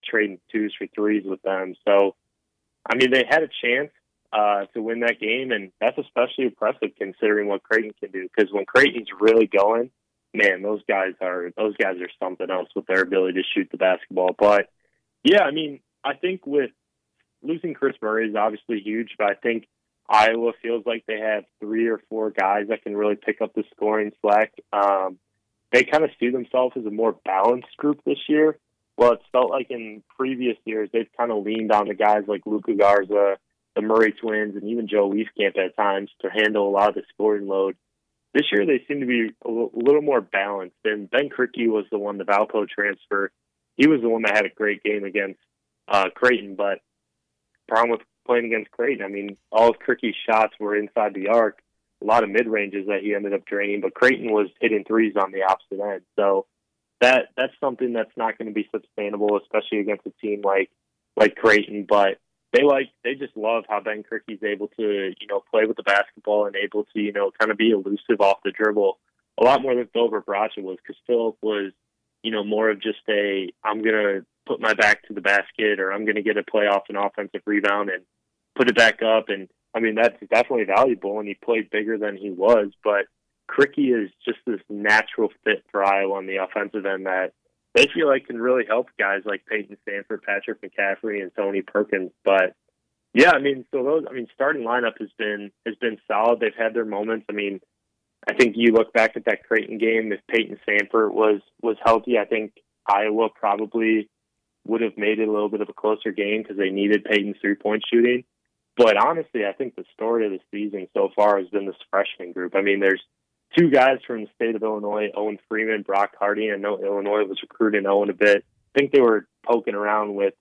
trading twos for threes with them. So, I mean, they had a chance to win that game, and that's especially impressive considering what Creighton can do. Because when Creighton's really going, man, those guys are something else with their ability to shoot the basketball. But yeah, I mean, I think with losing Chris Murray is obviously huge, but I think Iowa feels like they have 3 or 4 guys that can really pick up the scoring slack. They kind of see themselves as a more balanced group this year. Well, it's felt like in previous years they've kind of leaned on the guys like Luka Garza, the Murray twins, and even Joe Wieskamp at times to handle a lot of the scoring load. This year they seem to be a little more balanced. And Ben Krikke was the one, the Valpo transfer. He was the one that had a great game against Creighton, but problem with playing against Creighton, I mean, all of Krikke's shots were inside the arc, a lot of mid-ranges that he ended up draining, but Creighton was hitting threes on the opposite end. So that's something that's not going to be sustainable, especially against a team like Creighton. But they just love how Ben Krikke's able to, play with the basketball and able to, kind of be elusive off the dribble a lot more than Phil Verbracha was, because Phil was, more of just I'm going to put my back to the basket, or I'm going to get a play off an offensive rebound and put it back up. And I mean, that's definitely valuable, and he played bigger than he was, but Krikke is just this natural fit for Iowa on the offensive end that they feel like can really help guys like Peyton Sandfort, Patrick McCaffrey, and Tony Perkins. But yeah, I mean, starting lineup has been solid. They've had their moments. I mean, I think you look back at that Creighton game, if Peyton Sandfort was healthy, I think Iowa probably would have made it a little bit of a closer game because they needed Peyton's three-point shooting. But honestly, I think the story of the season so far has been this freshman group. I mean, there's 2 guys from the state of Illinois, Owen Freeman, Brock Hardy. I know Illinois was recruiting Owen a bit. I think they were kicking around with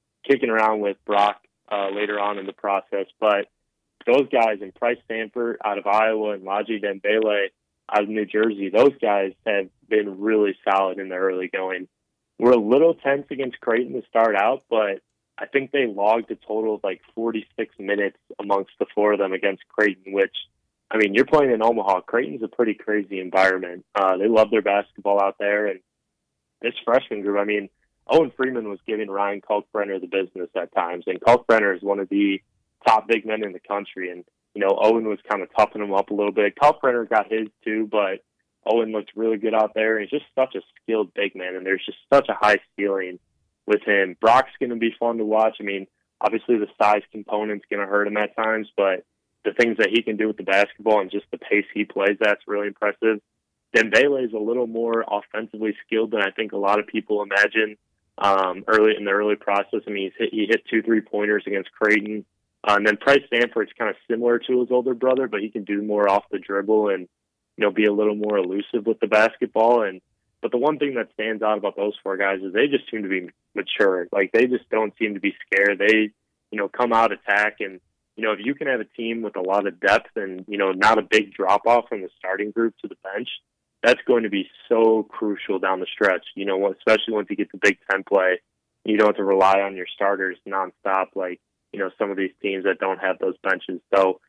Brock later on in the process. But those guys, and Price Sandfort out of Iowa and Laji Dembele out of New Jersey, those guys have been really solid in the early going. We're a little tense against Creighton to start out, but I think they logged a total of like 46 minutes amongst the 4 of them against Creighton, which, I mean, you're playing in Omaha. Creighton's a pretty crazy environment. They love their basketball out there, and this freshman group, I mean, Owen Freeman was giving Ryan Kalkbrenner the business at times, and Kalkbrenner is one of the top big men in the country, and, Owen was kind of toughing him up a little bit. Kalkbrenner got his too, but Owen looked really good out there, and he's just such a skilled big man, and there's just such a high ceiling with him. Brock's going to be fun to watch. I mean, obviously the size component's going to hurt him at times, but the things that he can do with the basketball and just the pace he plays, that's really impressive. Dembele is a little more offensively skilled than I think a lot of people imagine early in the early process. I mean, he hit 2 3-pointers against Creighton. And then Price Sandfort's kind of similar to his older brother, but he can do more off the dribble and, be a little more elusive with the basketball. But the one thing that stands out about those 4 guys is they just seem to be mature. Like, they just don't seem to be scared. They, come out, attack, and, if you can have a team with a lot of depth and, not a big drop-off from the starting group to the bench, that's going to be so crucial down the stretch, especially once you get to Big Ten play. You don't have to rely on your starters nonstop like, some of these teams that don't have those benches. So,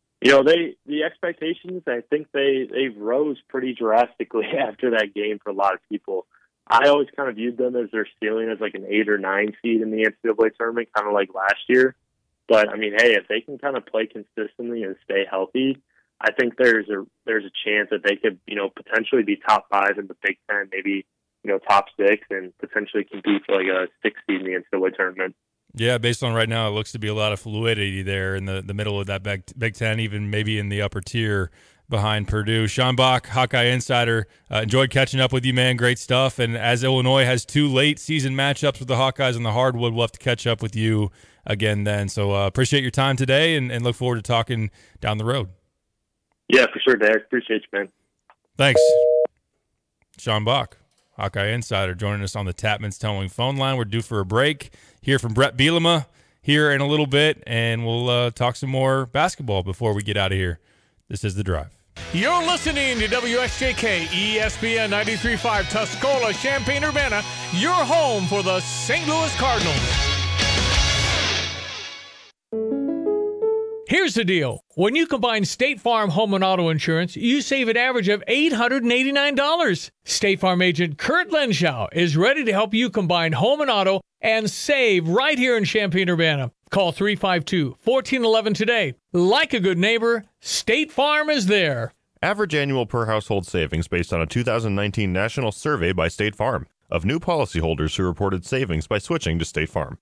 the expectations, I think they've rose pretty drastically after that game for a lot of people. I always kind of viewed them as their ceiling as like an 8 or 9 seed in the NCAA tournament, kind of like last year. But I mean, hey, if they can kind of play consistently and stay healthy, I think there's a chance that they could, potentially be top 5 in the Big Ten, maybe, top 6, and potentially compete for like a 6 seed in the NCAA tournament. Yeah, based on right now, it looks to be a lot of fluidity there in the middle of that Big Ten, even maybe in the upper tier behind Purdue. Sean Bach, Hawkeye Insider, enjoyed catching up with you, man. Great stuff. And as Illinois has 2 late season matchups with the Hawkeyes on the hardwood, we'll have to catch up with you again then. So appreciate your time today and look forward to talking down the road. Yeah, for sure, Derek. Appreciate you, man. Thanks. Sean Bach, Hawkeye Insider, joining us on the Tapman's Towing phone line. We're due for a break. Hear from Brett Bielema here in a little bit, and we'll talk some more basketball before we get out of here. This is The Drive. You're listening to WSJK ESPN 93.5 Tuscola, Champaign-Urbana, your home for the St. Louis Cardinals. Here's the deal. When you combine State Farm home and auto insurance, you save an average of $889. State Farm agent Kurt Lenschow is ready to help you combine home and auto and save right here in Champaign-Urbana. Call 352-1411 today. Like a good neighbor, State Farm is there. Average annual per household savings based on a 2019 national survey by State Farm of new policyholders who reported savings by switching to State Farm.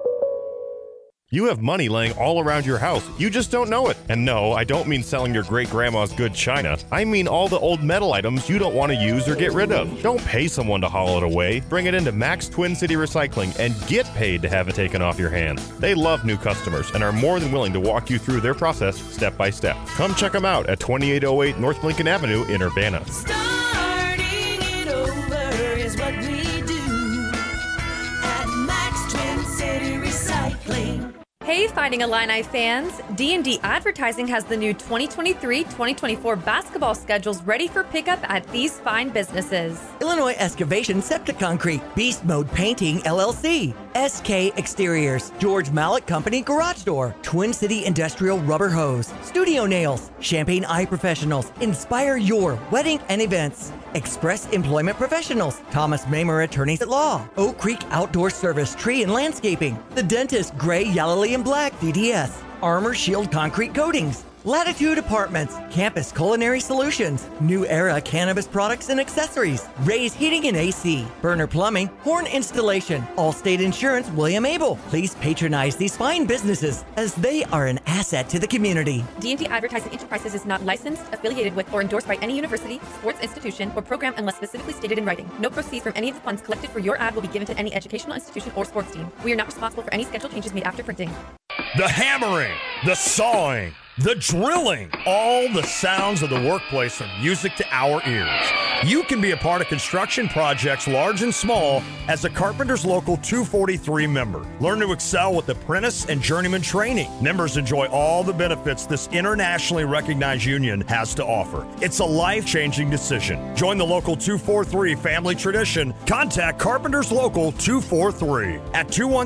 You have money laying all around your house. You just don't know it. And no, I don't mean selling your great-grandma's good china. I mean all the old metal items you don't want to use or get rid of. Don't pay someone to haul it away. Bring it into Max Twin City Recycling and get paid to have it taken off your hands. They love new customers and are more than willing to walk you through their process step by step. Come check them out at 2808 North Lincoln Avenue in Urbana. Starting it over is what we do at Max Twin City Recycling. Hey, Fighting Illini fans! D&D Advertising has the new 2023-2024 basketball schedules ready for pickup at these fine businesses. Illinois Excavation Septic Concrete, Beast Mode Painting LLC, SK Exteriors, George Mallet Company Garage Door, Twin City Industrial Rubber Hose, Studio Nails, Champaign Eye Professionals, Inspire Your Wedding and Events, Express Employment Professionals, Thomas Mamer Attorneys at Law, Oak Creek Outdoor Service Tree and Landscaping, The Dentist Gray, Yallowly and Black DDS, Armor Shield Concrete Coatings, Latitude Apartments, Campus Culinary Solutions, New Era Cannabis Products and Accessories, Ray's Heating and AC, Burner Plumbing, Horn Installation, Allstate Insurance, William Abel. Please patronize these fine businesses as they are an asset to the community. D&D Advertising Enterprises is not licensed, affiliated with, or endorsed by any university, sports institution, or program unless specifically stated in writing. No proceeds from any of the funds collected for your ad will be given to any educational institution or sports team. We are not responsible for any schedule changes made after printing. The hammering, the sawing, the drilling, all the sounds of the workplace from music to our ears. You can be a part of construction projects large and small as a Carpenters Local 243 member. Learn to excel with apprentice and journeyman training. Members enjoy all the benefits this internationally recognized union has to offer. It's a life-changing decision. Join the Local 243 family tradition. Contact Carpenters Local 243 at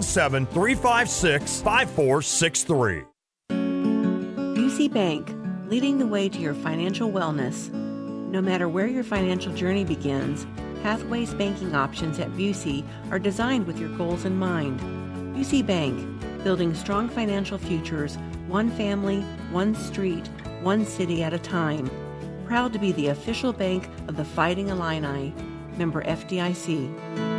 217-356-5463. UC Bank, leading the way to your financial wellness. No matter where your financial journey begins, Pathways banking options at Busey are designed with your goals in mind. UC Bank, building strong financial futures, one family, one street, one city at a time. Proud to be the official bank of the Fighting Illini. Member FDIC.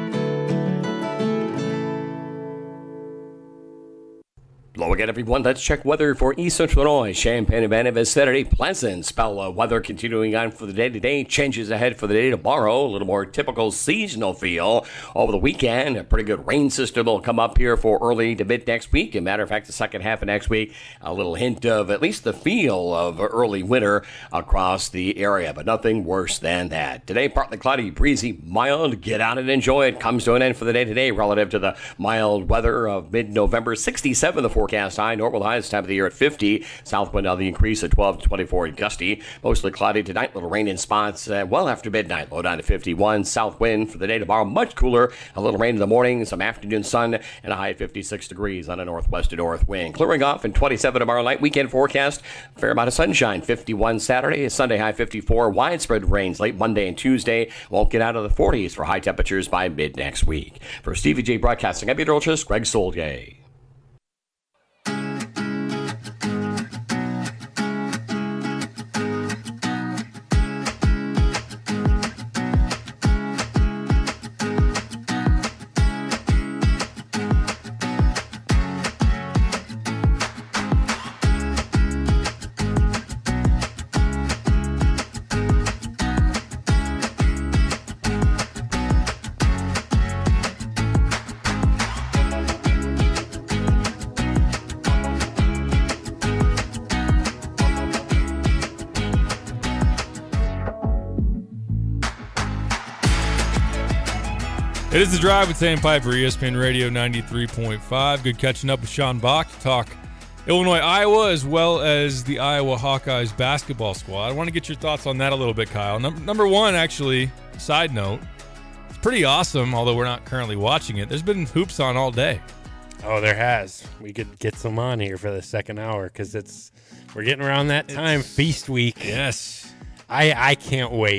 Hello again, everyone. Let's check weather for East Central Illinois. Champaign-Urbana vicinity, pleasant spell of weather continuing on for the day today. Changes ahead for the day tomorrow. A little more typical seasonal feel over the weekend. A pretty good rain system will come up here for early to mid next week. As a matter of fact, the second half of next week, a little hint of at least the feel of early winter across the area, but nothing worse than that. Today, partly cloudy, breezy, mild. Get out and enjoy it. Comes to an end for the day today relative to the mild weather of mid-November. 67 the forecast high. Normal high this time of the year at 50. South wind on the increase at 12 to 24 and gusty. Mostly cloudy tonight. Little rain in spots well after midnight. Low down to 51. South wind for the day tomorrow. Much cooler. A little rain in the morning. Some afternoon sun. And a high of 56 degrees on a northwest to north wind. Clearing off in 27 tomorrow night. Weekend forecast. Fair amount of sunshine. 51 Saturday. Sunday high 54. Widespread rains late Monday and Tuesday. Won't get out of the 40s for high temperatures by mid next week. For Stevie J Broadcasting, I'm meteorologist Greg Solgay. It is The Drive with Sam Piper, ESPN Radio 93.5. Good catching up with Sean Bach to talk Illinois, Iowa, as well as the Iowa Hawkeyes basketball squad. I want to get your thoughts on that a little bit, Kyle. Number one, actually, side note, it's pretty awesome, although we're not currently watching it. There's been hoops on all day. Oh, there has. We could get some on here for the second hour because we're getting around that time, feast week. Yes. I can't wait.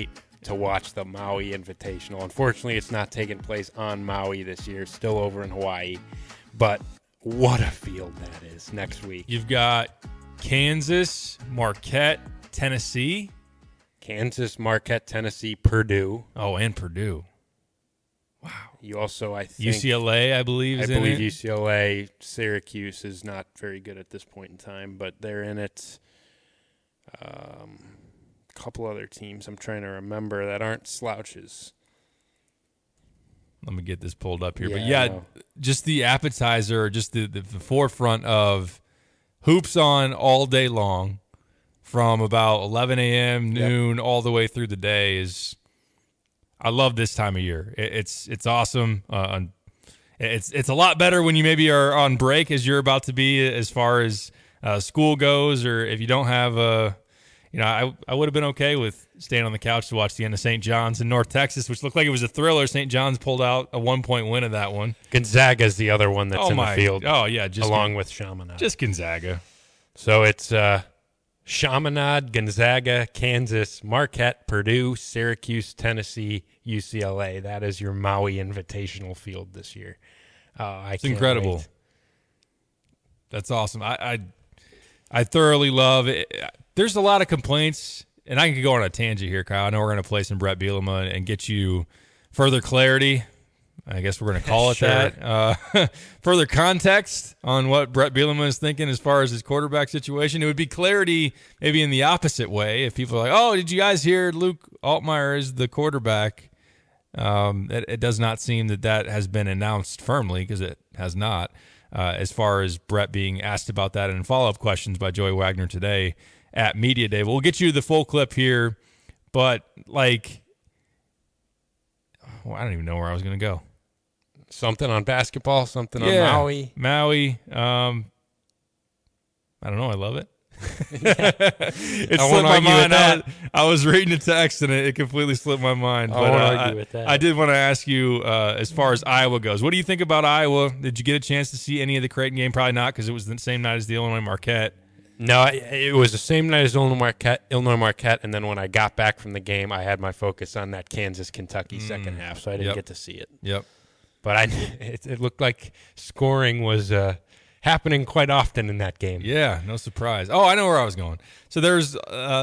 to watch the Maui Invitational. Unfortunately, it's not taking place on Maui this year, still over in Hawaii. But what a field that is next week. You've got Kansas, Marquette, Tennessee. Kansas, Marquette, Tennessee, Purdue. Oh, and Purdue. Wow. You also, I think... UCLA, I believe, is in it. UCLA. Syracuse is not very good at this point in time, but they're in it. A couple other teams I'm trying to remember that aren't slouches. Let me get this pulled up here. Yeah, But yeah, just the appetizer, just the forefront of hoops on all day long from about 11 a.m., noon, all the way through the day is... I love this time of year. It's awesome. It's a lot better when you maybe are on break, as you're about to be, as far as school goes, or if you don't have a... I would have been okay with staying on the couch to watch the end of St. John's in North Texas, which looked like it was a thriller. St. John's pulled out a 1-point win of that one. Gonzaga's the other one that's in the field. Oh, yeah. Just along with Chaminade. Just Gonzaga. So it's Chaminade, Gonzaga, Kansas, Marquette, Purdue, Syracuse, Tennessee, UCLA. That is your Maui Invitational field this year. It's incredible. Wait. That's awesome. I thoroughly love it. There's a lot of complaints, and I can go on a tangent here, Kyle. I know we're going to play some Brett Bielema and get you further clarity. I guess we're going to call it that. Further context on what Brett Bielema is thinking as far as his quarterback situation. It would be clarity maybe in the opposite way. If people are like, oh, did you guys hear Luke Altmaier is the quarterback? It does not seem that has been announced firmly, because it has not, as far as Brett being asked about that in follow-up questions by Joey Wagner today at Media Day. We'll get you the full clip here, but I don't even know where I was going to go. Something on basketball, something on Maui. Maui. I don't know. I love it. It slipped my mind. I was reading the text and it completely slipped my mind. I won't argue with that. I did want to ask you, as far as Iowa goes, what do you think about Iowa? Did you get a chance to see any of the Creighton game? Probably not, because it was the same night as the Illinois Marquette. No, it was the same night as Illinois Marquette, and then when I got back from the game, I had my focus on that Kansas-Kentucky second half, so I didn't get to see it. Yep. But it looked like scoring was happening quite often in that game. Yeah, no surprise. Oh, I know where I was going. So there's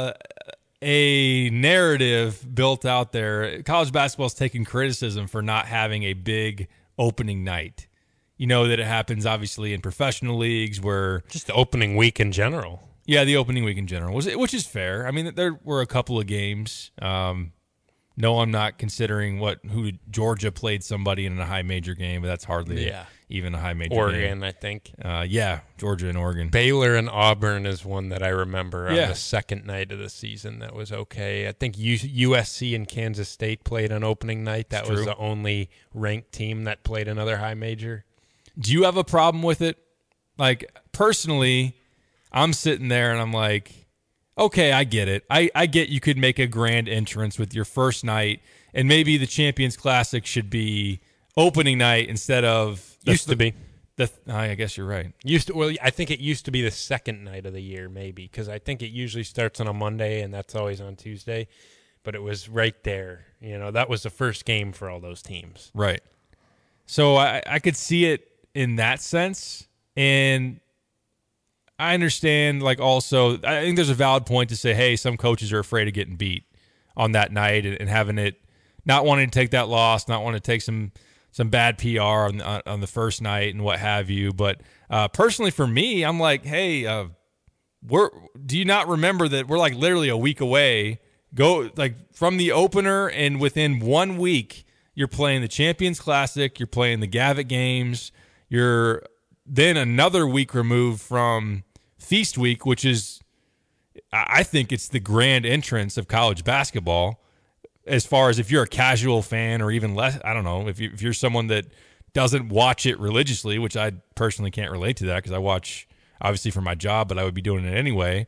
a narrative built out there. College basketball is taking criticism for not having a big opening night. You know that it happens, obviously, in professional leagues where... Just the opening week in general. Yeah, the opening week in general, which is fair. I mean, there were a couple of games. No, I'm not considering who Georgia played somebody in a high major game, but that's hardly even a high major game. Oregon, I think. Georgia and Oregon. Baylor and Auburn is one that I remember on the second night of the season that was okay. I think USC and Kansas State played on opening night. That was the only ranked team that played another high major. Do you have a problem with it? Like, personally, I'm sitting there and I'm like, okay, I get it. I get you could make a grand entrance with your first night, and maybe the Champions Classic should be opening night instead of... Used to be. I guess you're right. I think it used to be the second night of the year, maybe, because I think it usually starts on a Monday, and that's always on Tuesday. But it was right there. That was the first game for all those teams. Right. So I could see it in that sense, and I understand, also, I think there's a valid point to say, hey, some coaches are afraid of getting beat on that night and having it, not wanting to take that loss, not wanting to take some bad PR on the first night and what have you. But personally for me, I'm like, hey, do you not remember that we're literally a week away, from the opener, and within 1 week, you're playing the Champions Classic, you're playing the Gavitt games, you're then another week removed from Feast Week, which is, I think it's the grand entrance of college basketball, as far as if you're a casual fan or even less. I don't know, if you're someone that doesn't watch it religiously, which I personally can't relate to that because I watch, obviously, for my job, but I would be doing it anyway.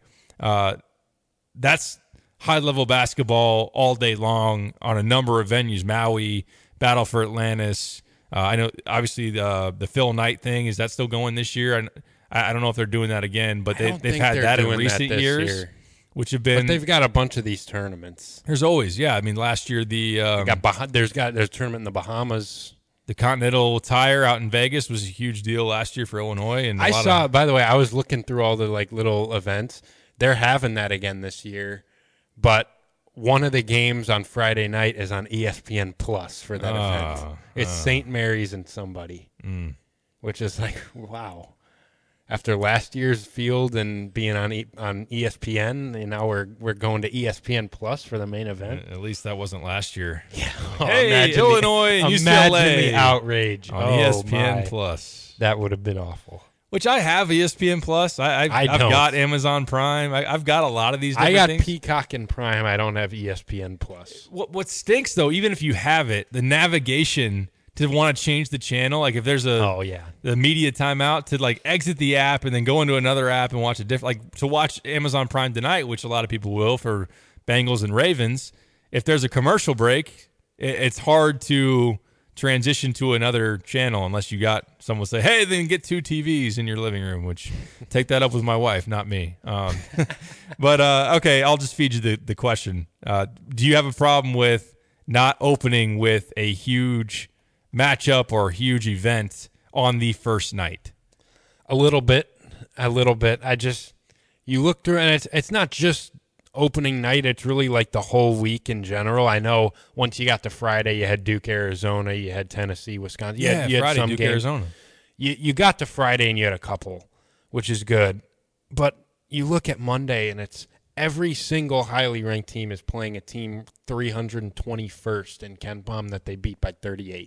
That's high-level basketball all day long on a number of venues. Maui, Battle for Atlantis. I know, obviously, the Phil Knight thing, is that still going this year? I don't know if they're doing that again, but they've had that in recent years. which have been. But they've got a bunch of these tournaments. There's always, yeah. I mean, last year there's a tournament in the Bahamas. The Continental Tire out in Vegas was a huge deal last year for Illinois. And by the way, I was looking through all the little events. They're having that again this year, but one of the games on Friday night is on ESPN Plus for that event. It's St. Mary's and somebody, which is like, wow. After last year's field and being on ESPN, and now we're going to ESPN Plus for the main event. At least that wasn't last year. Yeah. Hey, Illinois and UCLA. Imagine the outrage on ESPN Plus. That would have been awful. Which I have ESPN Plus. I've got Amazon Prime. I've got a lot of these different things. I got Peacock and Prime. I don't have ESPN Plus. What stinks, though, even if you have it, the navigation to want to change the channel, like if there's the media timeout, to exit the app and then go into another app and watch a different, to watch Amazon Prime tonight, which a lot of people will for Bengals and Ravens. If there's a commercial break, it's hard to transition to another channel unless you got someone say, hey, then get 2 TVs in your living room, which take that up with my wife, not me. But okay, I'll just feed you the question. Do you have a problem with not opening with a huge matchup or a huge event on the first night? A little bit. You look through, and it's not just opening night. It's really like the whole week in general. I know once you got to Friday, you had Duke, Arizona, you had Tennessee, Wisconsin. You had Friday, some Duke, games. Arizona. You got to Friday and you had a couple, which is good. But you look at Monday, and it's every single highly ranked team is playing a team 321st in KenPom that they beat by 38.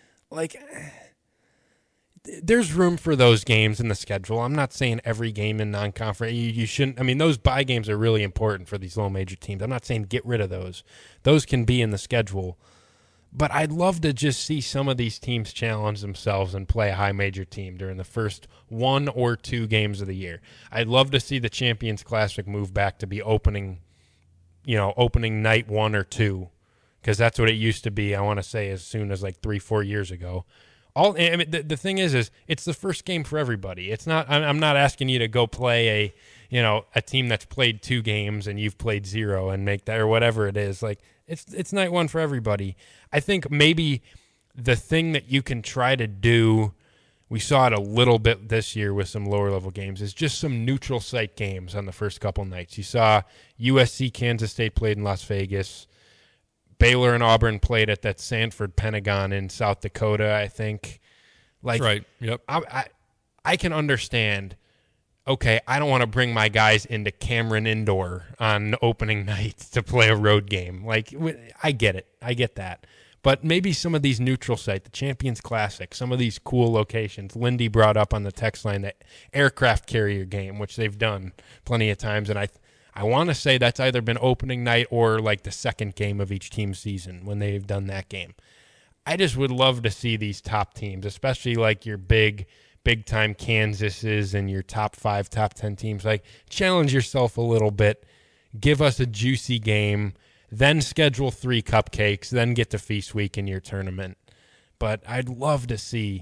There's room for those games in the schedule. I'm not saying every game in non-conference. You shouldn't. I mean, those bye games are really important for these low major teams. I'm not saying get rid of those. Those can be in the schedule. But I'd love to just see some of these teams challenge themselves and play a high major team during the first 1 or 2 games of the year. I'd love to see the Champions Classic move back to be opening night 1 or 2. Because that's what it used to be, I want to say, as soon as 3-4 years ago. The thing is it's the first game for everybody. It's not. I'm not asking you to go play a team that's played 2 games and you've played 0 and make that, or whatever it is. It's night 1 for everybody. I think maybe the thing that you can try to do, we saw it a little bit this year with some lower level games, is just some neutral site games on the first couple nights. You saw USC, Kansas State played in Las Vegas. Baylor and Auburn played at that Sanford Pentagon in South Dakota, I think. That's right. Yep. I can understand, okay, I don't want to bring my guys into Cameron Indoor on opening night to play a road game. I get it. I get that. But maybe some of these neutral sites, the Champions Classic, some of these cool locations. Lindy brought up on the text line that aircraft carrier game, which they've done plenty of times, and I want to say that's either been opening night or the second game of each team's season when they've done that game. I just would love to see these top teams, especially your big time Kansases and your top 5, top 10 teams, challenge yourself a little bit, give us a juicy game, then schedule 3 cupcakes, then get to Feast Week in your tournament. But I'd love to see,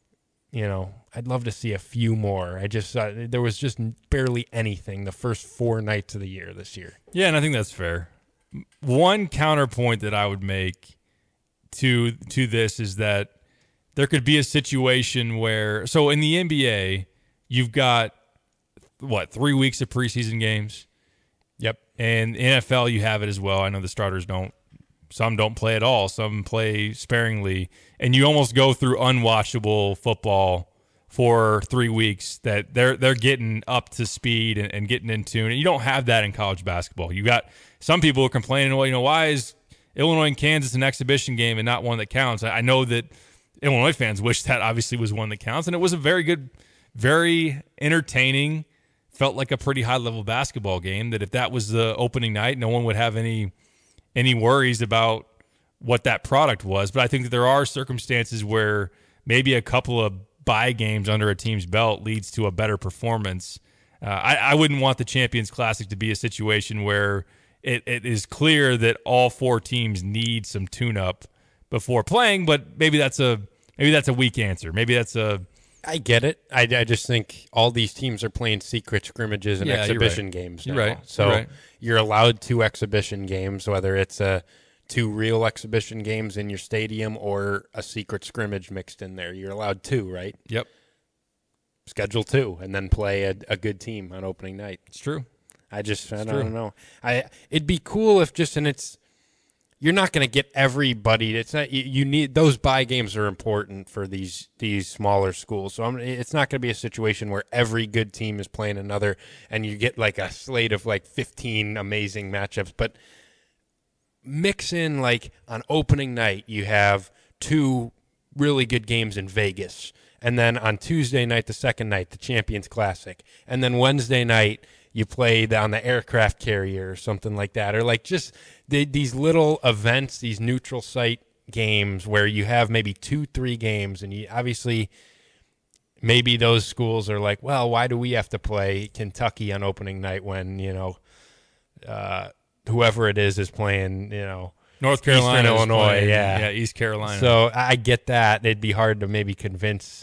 a few more. I just there was just barely anything the first 4 nights of the year this year. Yeah, and I think that's fair. One counterpoint that I would make to this is that there could be a situation where, so in the NBA, you've got 3 weeks of preseason games. Yep. And NFL, you have it as well. I know the starters don't. Some don't play at all. Some play sparingly. And you almost go through unwatchable football for 3 weeks that they're getting up to speed and getting in tune. And you don't have that in college basketball. You got some people complaining, why is Illinois and Kansas an exhibition game and not one that counts? I know that Illinois fans wish that obviously was one that counts. And it was a very good, very entertaining, felt like a pretty high-level basketball game that if that was the opening night, no one would have any worries about what that product was. But I think that there are circumstances where maybe a couple of bye games under a team's belt leads to a better performance. I wouldn't want the Champions Classic to be a situation where it is clear that all 4 teams need some tune-up before playing, but maybe that's a weak answer. Maybe that's a I get it. I just think all these teams are playing secret scrimmages and exhibition games now. You're right. So you're allowed 2 exhibition games, whether it's 2 real exhibition games in your stadium or a secret scrimmage mixed in there. You're allowed 2, right? Yep. Schedule 2 and then play a good team on opening night. It's true. I don't know. It'd be cool if you're not going to get everybody. It's not you need those bye games are important for these smaller schools. So it's not going to be a situation where every good team is playing another, and you get like a slate of like 15 amazing matchups. But mix in like on opening night, you have 2 really good games in Vegas, and then on Tuesday night, the second night, the Champions Classic, and then Wednesday night, you play on the aircraft carrier or something like that, or like just these little events, these neutral site games where you have maybe 2-3 games, and you obviously maybe those schools are like, well, why do we have to play Kentucky on opening night when whoever it is playing North Carolina, Eastern Illinois, playing, yeah, East Carolina. So I get that it'd be hard to maybe convince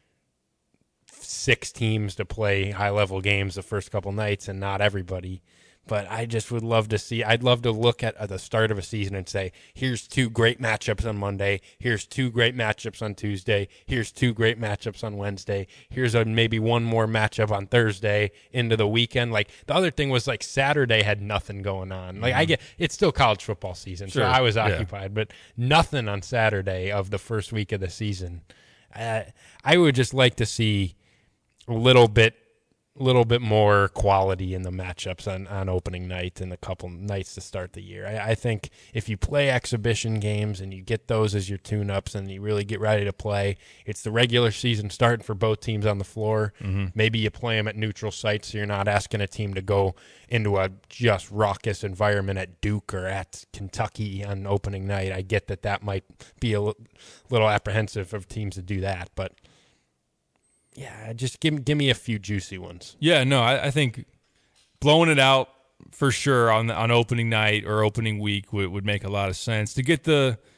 6 teams to play high-level games the first couple nights and not everybody. But I just would love to see – I'd love to look at the start of a season and say, here's 2 great matchups on Monday. Here's 2 great matchups on Tuesday. Here's 2 great matchups on Wednesday. Here's maybe one more matchup on Thursday into the weekend. Like the other thing was like Saturday had nothing going on. Like I get – it's still college football season, so I was occupied. But nothing on Saturday of the first week of the season. I would just like to see – a little bit more quality in the matchups on opening night and a couple nights to start the year. I think if you play exhibition games and you get those as your tune-ups and you really get ready to play, it's the regular season starting for both teams on the floor. Mm-hmm. Maybe you play them at neutral sites so you're not asking a team to go into a just raucous environment at Duke or at Kentucky on opening night. I get that might be a little apprehensive of teams to do that, but yeah, just give me a few juicy ones. Yeah, no, I think blowing it out for sure on opening night or opening week would make a lot of sense. To get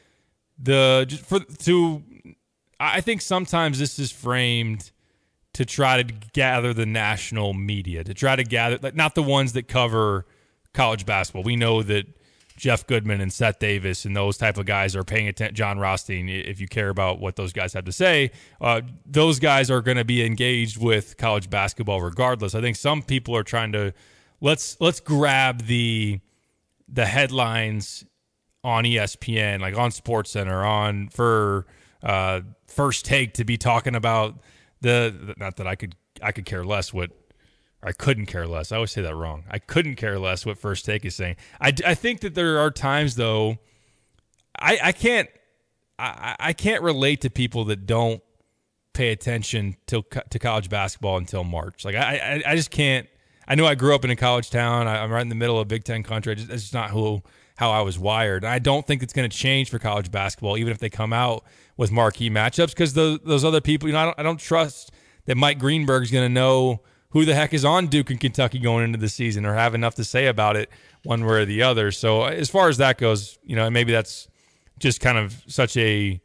I think sometimes this is framed to try to gather the national media, to try to gather, like, not the ones that cover college basketball. We know that Jeff Goodman and Seth Davis and those type of guys are paying attention. John Rothstein, if you care about what those guys have to say, those guys are going to be engaged with college basketball regardless. I think some people are trying to let's grab the headlines on ESPN, like on SportsCenter, for First Take to be talking about not that I could care less what. I couldn't care less. I always say that wrong. I couldn't care less what First Take is saying. I think that there are times, though, I can't relate to people that don't pay attention to college basketball until March. Like I just can't. I know I grew up in a college town. I'm right in the middle of Big Ten country. That's just not how I was wired. And I don't think it's going to change for college basketball, even if they come out with marquee matchups, because those other people, I don't trust that Mike Greenberg's going to know who the heck is on Duke and Kentucky going into the season or have enough to say about it one way or the other. So as far as that goes, maybe that's just kind of such a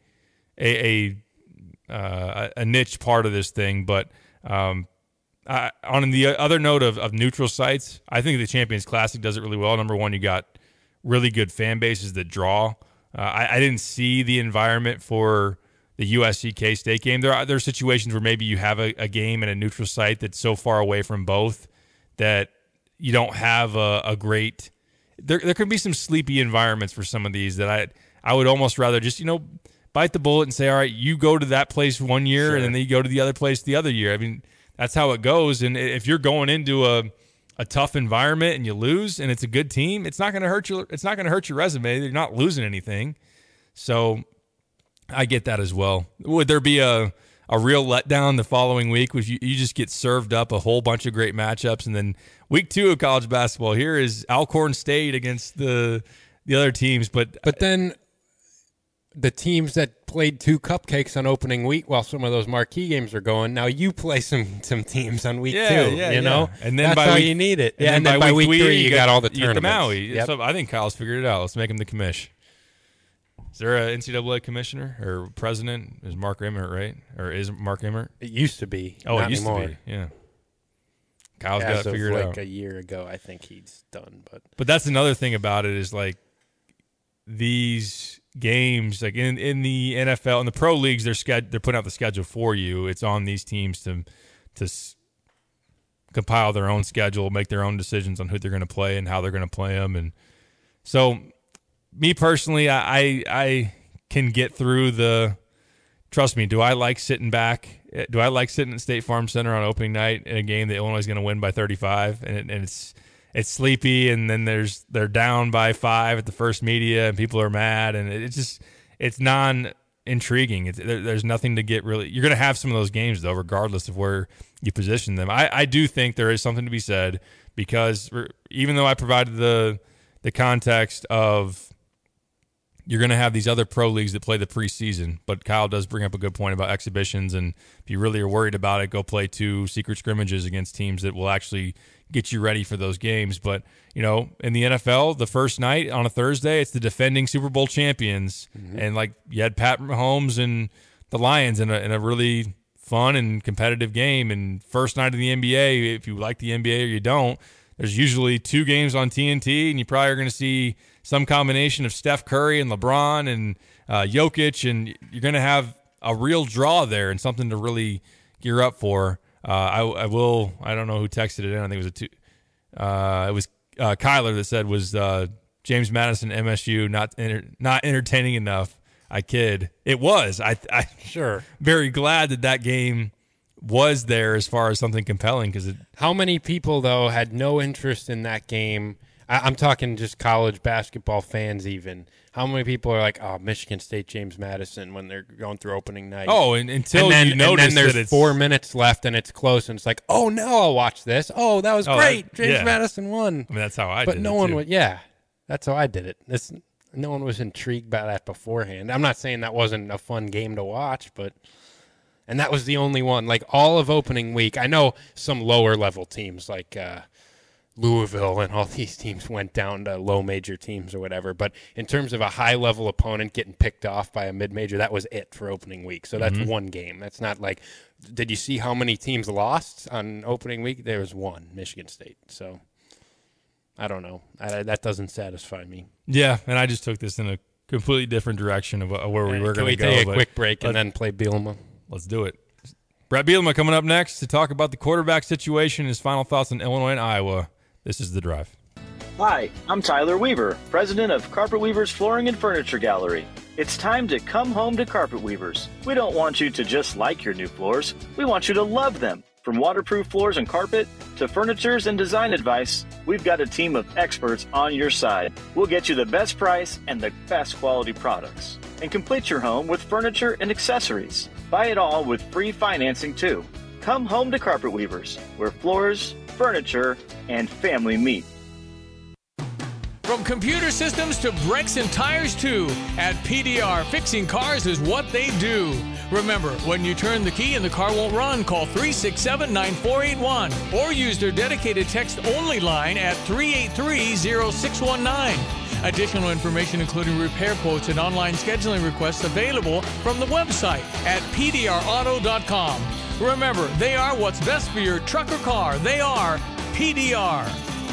niche part of this thing. But on the other note of neutral sites, I think the Champions Classic does it really well. Number one, you got really good fan bases that draw. I didn't see the environment for the USC K-State game. There are situations where maybe you have a game at a neutral site that's so far away from both that you don't have a great. There can be some sleepy environments for some of these that I would almost rather just bite the bullet and say, all right, you go to that place one year, sure, and then you go to the other place the other year. I mean, that's how it goes. And if you're going into a tough environment and you lose, and it's a good team, it's not going to hurt you. It's not going to hurt your resume. You're not losing anything. So I get that as well. Would there be a real letdown the following week? Would you just get served up a whole bunch of great matchups, and then week 2 of college basketball, here is Alcorn State against the other teams. But then the teams that played 2 cupcakes on opening week while some of those marquee games are going, now you play some teams on week 2, and then that's how you need it. And then by week 3, you got all the tournaments. Maui. Yep. So I think Kyle's figured it out. Let's make him the commish. Is there an NCAA commissioner or president? Is Mark Emmert, right? Or is Mark Emmert? It used to be. Oh, not it used anymore. to be. Yeah. Kyle's got to figure it out. A year ago, I think he's done. But that's another thing about it is like these games, like in the NFL and the pro leagues, they're putting out the schedule for you. It's on these teams to compile their own schedule, make their own decisions on who they're going to play and how they're going to play them. And so, me personally, I can get through the. Trust me, do I like sitting back? Do I like sitting at State Farm Center on opening night in a game that Illinois is going to win by 35, and it's sleepy, and then they're down by 5 at the first media, and people are mad, and it's non-intriguing. There's nothing to get really. You're going to have some of those games though, regardless of where you position them. I do think there is something to be said because even though I provided the context of. You're going to have these other pro leagues that play the preseason, but Kyle does bring up a good point about exhibitions, and if you really are worried about it, go play 2 secret scrimmages against teams that will actually get you ready for those games. But, in the NFL, the first night on a Thursday, it's the defending Super Bowl champions, and like you had Pat Mahomes and the Lions in a really fun and competitive game, and first night of the NBA, if you like the NBA or you don't, there's usually 2 games on TNT, and you probably are going to see some combination of Steph Curry and LeBron and Jokic, and you're going to have a real draw there and something to really gear up for. I don't know who texted it in. I think it was Kyler that said was James Madison MSU not entertaining enough. I kid. It was. I sure very glad that game was there as far as something compelling because how many people though had no interest in that game? I'm talking just college basketball fans even. How many people are like, oh, Michigan State, James Madison when they're going through opening night? Oh, and then there's 4 minutes left and it's close and it's like, oh, no, I'll watch this. Oh, that was great. James Madison won. I mean, that's how I did it. But no one would, that's how I did it. No one was intrigued by that beforehand. I'm not saying that wasn't a fun game to watch, and that was the only one. Like all of opening week, I know some lower level teams like Louisville and all these teams went down to low major teams or whatever. But in terms of a high level opponent getting picked off by a mid major, that was it for opening week. So that's one game. That's not like, did you see how many teams lost on opening week? There was one, Michigan State. So I don't know. That doesn't satisfy me. Yeah, and I just took this in a completely different direction of where we were going to go. Can we take a quick break and then play Bielema? Let's do it. Brett Bielema coming up next to talk about the quarterback situation and his final thoughts on Illinois and Iowa. This is The Drive. Hi, I'm Tyler Weaver, president of Carpet Weavers Flooring and Furniture Gallery. It's time to come home to Carpet Weavers. We don't want you to just like your new floors. We want you to love them. From waterproof floors and carpet to furnitures and design advice, we've got a team of experts on your side. We'll get you the best price and the best quality products. And complete your home with furniture and accessories. Buy it all with free financing too. Come home to Carpet Weavers, where floors, furniture, and family meet. From computer systems to brakes and tires too, at PDR, fixing cars is what they do. Remember, when you turn the key and the car won't run, call 367-9481 or use their dedicated text-only line at 383-0619. Additional information including repair quotes and online scheduling requests available from the website at pdrauto.com. Remember, they are what's best for your truck or car. They are PDR.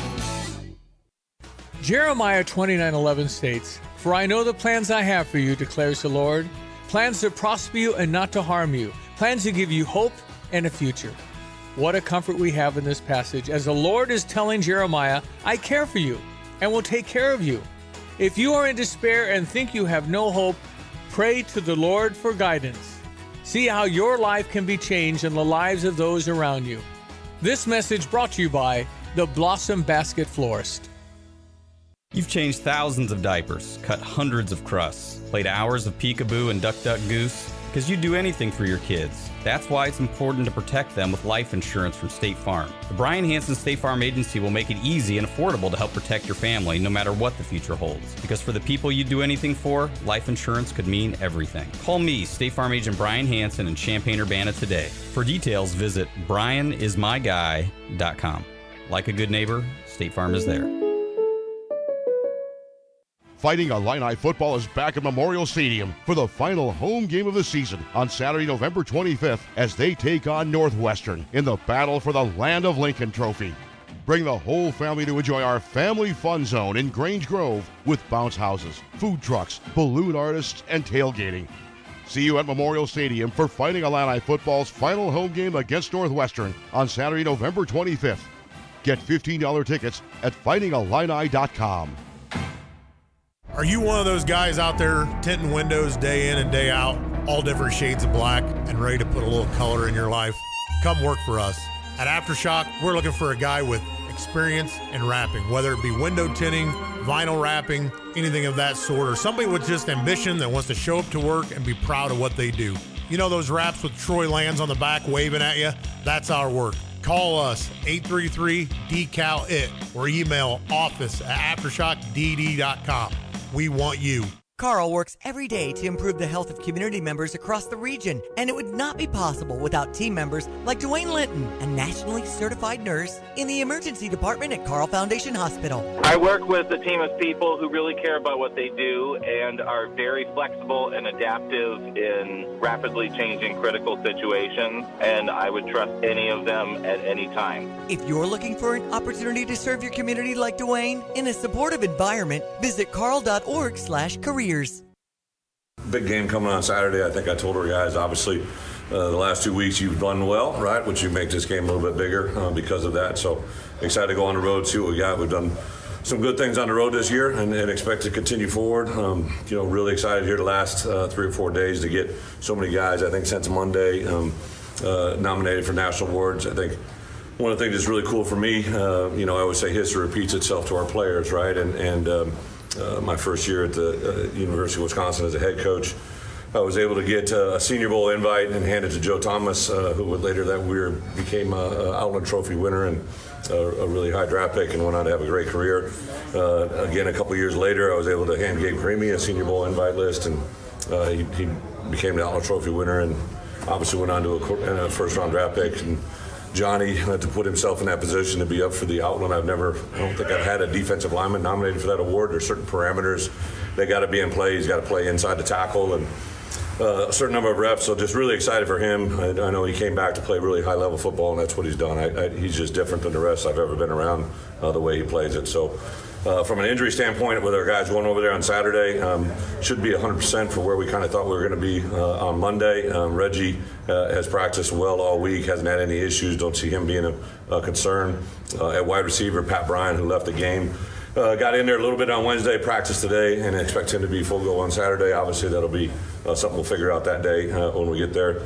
Jeremiah 29:11 states, "For I know the plans I have for you, declares the Lord, plans to prosper you and not to harm you, plans to give you hope and a future." What a comfort we have in this passage, as the Lord is telling Jeremiah, I care for you and will take care of you. If you are in despair and think you have no hope, pray to the Lord for guidance. See how your life can be changed and the lives of those around you. This message brought to you by the Blossom Basket Florist. You've changed thousands of diapers, cut hundreds of crusts, played hours of peekaboo and duck duck goose, because you'd do anything for your kids. That's why it's important to protect them with life insurance from State Farm. The Brian Hansen State Farm Agency will make it easy and affordable to help protect your family no matter what the future holds. Because for the people you'd do anything for, life insurance could mean everything. Call me, State Farm Agent Brian Hansen in Champaign-Urbana today. For details, visit brianismyguy.com. Like a good neighbor, State Farm is there. Fighting Illini football is back at Memorial Stadium for the final home game of the season on Saturday, November 25th as they take on Northwestern in the battle for the Land of Lincoln Trophy. Bring the whole family to enjoy our family fun zone in Grange Grove with bounce houses, food trucks, balloon artists, and tailgating. See you at Memorial Stadium for Fighting Illini football's final home game against Northwestern on Saturday, November 25th. Get $15 tickets at fightingillini.com. Are you one of those guys out there tinting windows day in and day out, all different shades of black, and ready to put a little color in your life? Come work for us. At Aftershock, we're looking for a guy with experience in wrapping, whether it be window tinting, vinyl wrapping, anything of that sort, or somebody with just ambition that wants to show up to work and be proud of what they do. You know those wraps with Troy Lands on the back waving at you? That's our work. Call us, 833-DECAL-IT, or email office@aftershockdd.com. We want you. Carl works every day to improve the health of community members across the region, and it would not be possible without team members like Dwayne Linton, a nationally certified nurse in the emergency department at Carl Foundation Hospital. I work with a team of people who really care about what they do and are very flexible and adaptive in rapidly changing critical situations, and I would trust any of them at any time. If you're looking for an opportunity to serve your community like Dwayne in a supportive environment, visit carl.org/careers. Big game coming on Saturday. I think I told our guys, obviously, the last 2 weeks you've done well, right? Which you make this game a little bit bigger because of that. So excited to go on the road, see what we got. We've done some good things on the road this year and expect to continue forward. Really excited here the last 3 or 4 days to get so many guys, I think since Monday, nominated for national awards. I think one of the things that's really cool for me, I always say history repeats itself to our players, right? My first year at the University of Wisconsin as a head coach, I was able to get a Senior Bowl invite and hand it to Joe Thomas, who would later that year became an Outland Trophy winner and a really high draft pick and went on to have a great career. Again, a couple years later, I was able to hand Gabe Creamy a Senior Bowl invite list, and he became the Outland Trophy winner and obviously went on to a first-round draft pick. And Johnny to put himself in that position to be up for the Outland. I don't think I've had a defensive lineman nominated for that award. There's certain parameters they got to be in play. He's got to play inside the tackle and a certain number of reps. So just really excited for him. I know he came back to play really high-level football, and that's what he's done. He's just different than the rest I've ever been around, the way he plays it. So from an injury standpoint, with our guys going over there on Saturday, should be 100% for where we kind of thought we were going to be on Monday. Reggie has practiced well all week, hasn't had any issues, don't see him being a concern. At wide receiver, Pat Bryan, who left the game, got in there a little bit on Wednesday, practiced today, and expect him to be full go on Saturday. Obviously, that'll be something we'll figure out that day when we get there.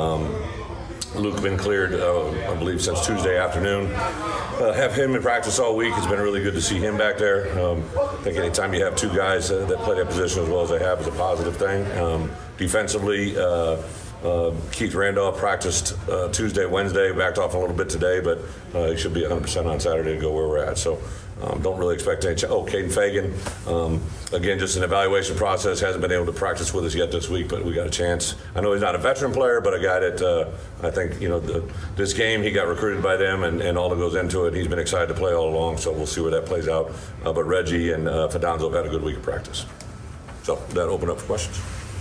Luke been cleared, I believe, since Tuesday afternoon. Have him in practice all week. It's been really good to see him back there. I think anytime you have two guys that play that position as well as they have is a positive thing. Defensively, Keith Randolph practiced Tuesday, Wednesday, backed off a little bit today, but he should be 100% on Saturday to go where we're at. So don't really expect any Caden Fagan, again, just an evaluation process, hasn't been able to practice with us yet this week, but we got a chance. I know he's not a veteran player, but a guy that I think, this game, he got recruited by them and all that goes into it. He's been excited to play all along, so we'll see where that plays out. But Reggie and Fidanzo have had a good week of practice. So that opened up for questions.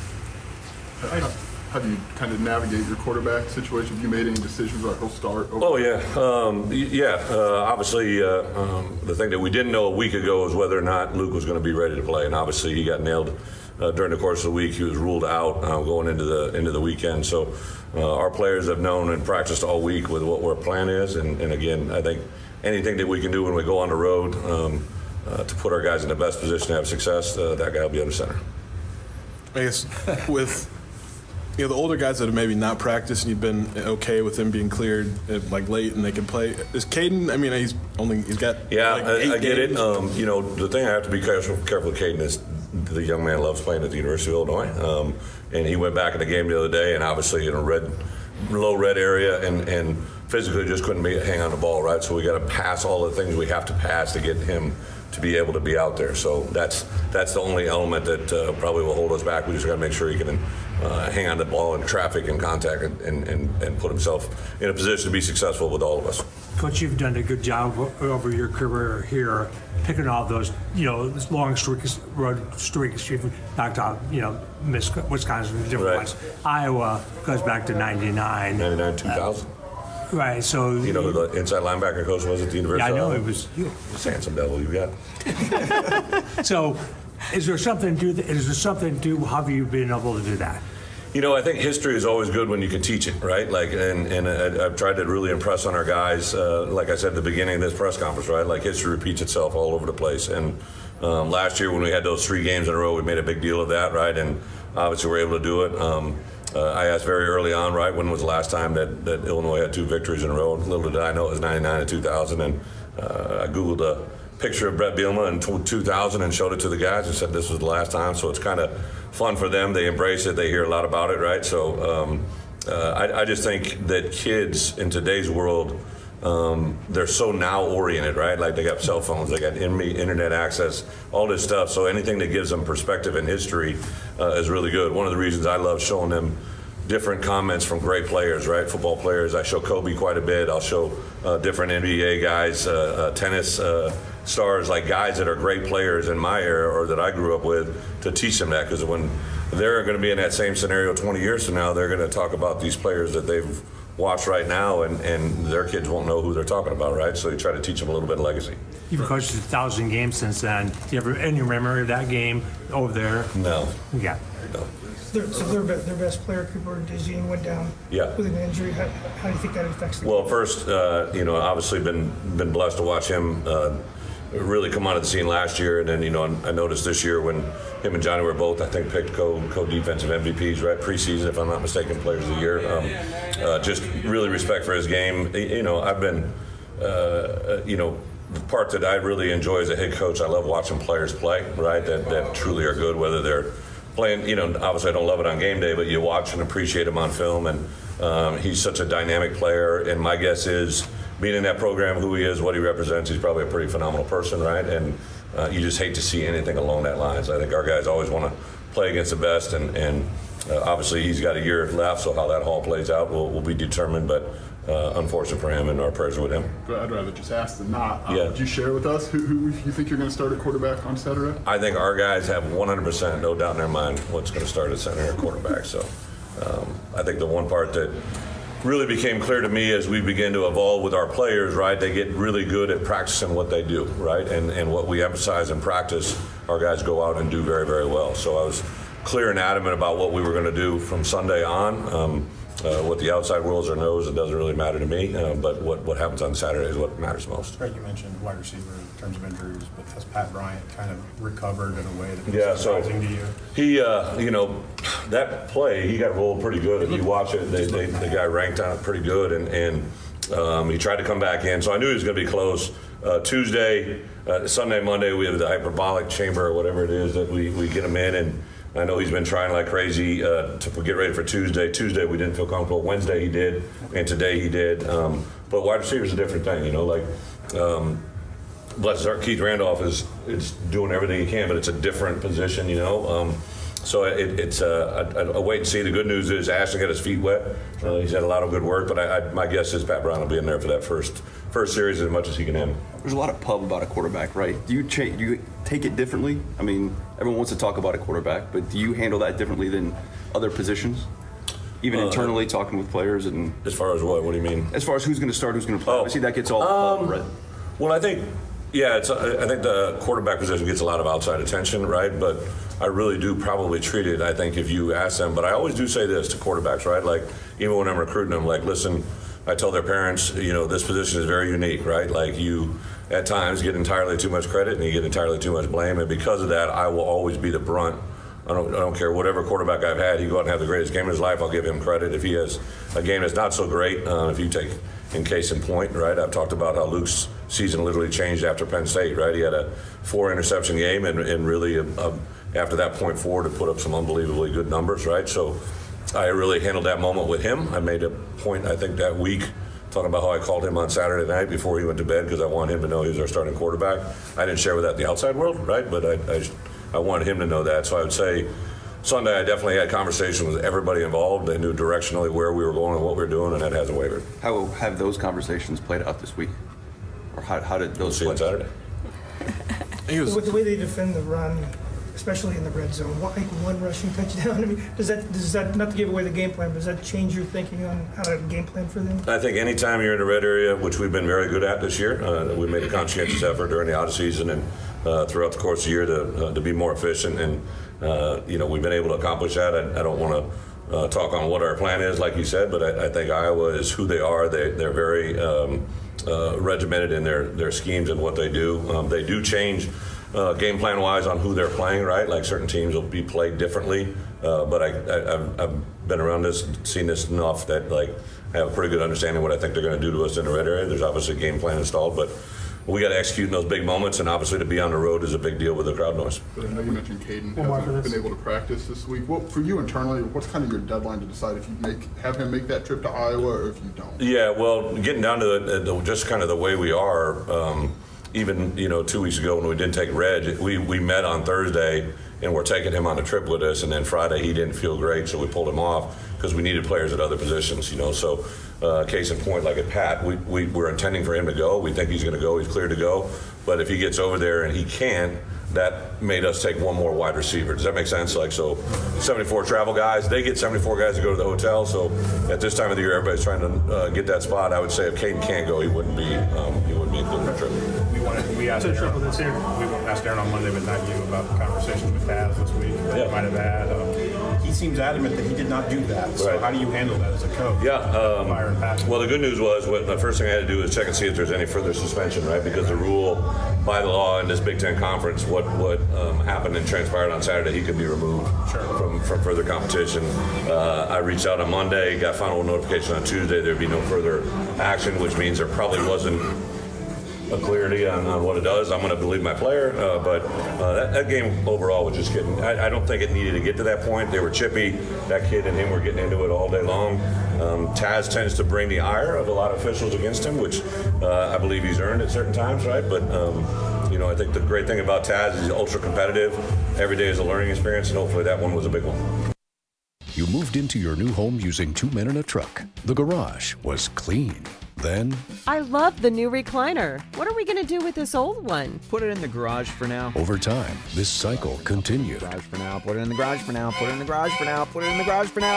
How do you kind of navigate your quarterback situation? Have you made any decisions like he'll start? Obviously, the thing that we didn't know a week ago is whether or not Luke was going to be ready to play, and obviously he got nailed during the course of the week. He was ruled out going into the weekend. So our players have known and practiced all week with what our plan is, and again, I think anything that we can do when we go on the road to put our guys in the best position to have success, that guy will be under center. I guess with the older guys that have maybe not practiced and you've been okay with them being cleared like late and they can play. Is Caden? I mean, he's got I get it. The thing I have to be careful with Caden is the young man loves playing at the University of Illinois, and he went back in the game the other day and obviously in a low red area and physically just couldn't hang on the ball, right? So we got to pass all the things we have to pass to get him to be able to be out there. So that's the only element that probably will hold us back. We just got to make sure he can hang on the ball in traffic and contact and put himself in a position to be successful with all of us. Coach, you've done a good job over your career here, picking all those, long road streaks you've knocked out, Wisconsin, different ones. Iowa goes back to 99. 99, 2000. Right, so... You know who the inside linebacker coach was at the University? Yeah, I know, it was you. Handsome devil you got. So, is there something to do, how have you been able to do that? I think history is always good when you can teach it, right? And I've tried to really impress on our guys, like I said at the beginning of this press conference, right? Like history repeats itself all over the place. And last year when we had those 3 games in a row, we made a big deal of that, right? And obviously we're able to do it. I asked very early on, right, when was the last time that Illinois had 2 victories in a row? Little did I know it was 99 and 2000. And I Googled a picture of Brett Bielema in 2000 and showed it to the guys and said this was the last time. So it's kind of fun for them. They embrace it. They hear a lot about it, right? So I just think that kids in today's world, they're so now oriented, right? Like they got cell phones, they got internet access, all this stuff. So anything that gives them perspective in history is really good. One of the reasons I love showing them different comments from great players, right? Football players. I show Kobe quite a bit. I'll show different NBA guys, tennis stars, like guys that are great players in my era or that I grew up with, to teach them that, because when they're going to be in that same scenario 20 years from now, they're going to talk about these players that they've watch right now, and their kids won't know who they're talking about, right? So you try to teach them a little bit of legacy. You've coached 1,000 games since then. Do you ever any memory of that game over there? No. Yeah. No. So their best player, Cooper DeJean, went down with an injury. How do you think that affects them? Well, first, obviously been blessed to watch him really come onto the scene last year, and then I noticed this year when him and Johnny were both, I think, picked co-defensive MVPs, right, preseason, if I'm not mistaken, players of the year. Just really respect for his game. I've been, the part that I really enjoy as a head coach, I love watching players play, right, that truly are good, whether they're playing, obviously I don't love it on game day, but you watch and appreciate him on film, and he's such a dynamic player, and my guess is, being in that program, who he is, what he represents, he's probably a pretty phenomenal person, right? And you just hate to see anything along that lines. I think our guys always want to play against the best, and obviously he's got a year left, so how that all plays out will be determined, but unfortunate for him, and our prayers are with him. I'd rather just ask than not. Yeah. Would you share with us who you think you're going to start at quarterback on Saturday? I think our guys have 100%, no doubt in their mind, what's going to start at center or quarterback. So I think the one part that really became clear to me as we begin to evolve with our players, right, they get really good at practicing what they do, right, and what we emphasize in practice, our guys go out and do very, very well. So I was clear and adamant about what we were going to do from Sunday on. What the outside world knows, it doesn't really matter to me, but what happens on Saturday is what matters most. Greg, you mentioned wide receiver in terms of injuries, but has Pat Bryant kind of recovered in a way that was surprising to you? He, that play, he got rolled pretty good. If you watch it, the guy ranked on it pretty good, and he tried to come back in, so I knew he was going to be close. Tuesday, Sunday, Monday, we have the hyperbolic chamber or whatever it is that we get him in, and I know he's been trying like crazy to get ready for Tuesday. Tuesday we didn't feel comfortable. Wednesday he did, and today he did. But wide receiver is a different thing, bless his heart, Keith Randolph is doing everything he can, but it's a different position, So it's a wait and see. The good news is Ashton got his feet wet. He's had a lot of good work, but my guess is Pat Brown will be in there for that first series as much as he can handle. There's a lot of pub about a quarterback, right? Do you take it differently? I mean, everyone wants to talk about a quarterback, but do you handle that differently than other positions? Even internally, talking with players and. As far as what? What do you mean? As far as who's going to start, who's going to play. Obviously, that gets all the pub, right? Well, I think the quarterback position gets a lot of outside attention, right? But I really do probably treat it, I think, if you ask them. But I always do say this to quarterbacks, right? Like, even when I'm recruiting them, like, listen, I tell their parents, this position is very unique, right? Like, you, at times, get entirely too much credit and you get entirely too much blame. And because of that, I will always be the brunt. I don't care whatever quarterback I've had. He go out and have the greatest game of his life, I'll give him credit. If he has a game that's not so great, if you take in case in point, right? I've talked about how Luke's season literally changed after Penn State, right? He had a 4-interception game and really after that point forward to put up some unbelievably good numbers, right? So I really handled that moment with him. I made a point, I think, that week talking about how I called him on Saturday night before he went to bed because I wanted him to know he was our starting quarterback. I didn't share with that the outside world, right? But I wanted him to know that. So I would say Sunday, I definitely had conversations with everybody involved. They knew directionally where we were going and what we were doing, and that hasn't wavered. How have those conversations played out this week? Or how did those see on Saturday? With the way they defend the run, especially in the red zone, like one rushing touchdown, I mean, does that, not to give away the game plan, but does that change your thinking on how to game plan for them? I think anytime you're in the red area, which we've been very good at this year, we made a conscientious effort during the off season and throughout the course of the year to be more efficient, and we've been able to accomplish that. I don't want to talk on what our plan is, like you said, but I think Iowa is who they are. They're very regimented in their schemes and what they do. They do change game plan wise on who they're playing, right? Like certain teams will be played differently, but I've been around this, seen this enough that like I have a pretty good understanding of what I think they're going to do to us in the red area. There's obviously a game plan installed, but we got to execute in those big moments, and obviously to be on the road is a big deal with the crowd noise. But I know you mentioned Caden hasn't been able to practice this week. Well, for you internally, what's kind of your deadline to decide if you have him make that trip to Iowa or if you don't? Yeah, well, getting down to just kind of the way we are, even 2 weeks ago when we didn't take Reg, we met on Thursday and we're taking him on a trip with us, and then Friday he didn't feel great, so we pulled him off because we needed players at other positions, so case in point, like at Pat, we're intending for him to go. We think he's going to go. He's cleared to go. But if he gets over there and he can't, that made us take one more wide receiver. Does that make sense? 74 travel guys, they get 74 guys to go to the hotel. So at this time of the year, everybody's trying to get that spot. I would say if Caden can't go, he wouldn't be included in the trip. We asked Aaron on Monday, but not you, about conversations with Taz this week that he might have had. He seems adamant that he did not do that. So how do you handle that as a coach? Yeah. Well, the good news was the first thing I had to do was check and see if there's any further suspension, right? Because the rule by the law in this Big Ten conference, what happened and transpired on Saturday, he could be removed from further competition. I reached out on Monday, got final notification on Tuesday. There'd be no further action, which means there probably wasn't a clarity on what it does. I'm going to believe my player, but that game overall was just getting, I don't think it needed to get to that point. They were chippy. That kid and him were getting into it all day long. Taz tends to bring the ire of a lot of officials against him, which I believe he's earned at certain times, right? But I think the great thing about Taz is he's ultra competitive. Every day is a learning experience, and hopefully that one was a big one. You moved into your new home using 2 men in a truck. The garage was clean. Then, I love the new recliner. What are we going to do with this old one? Put it in the garage for now. Over time, this cycle continued. Garage for now, put it in the garage for now, put it in the garage for now, put it in the garage for now.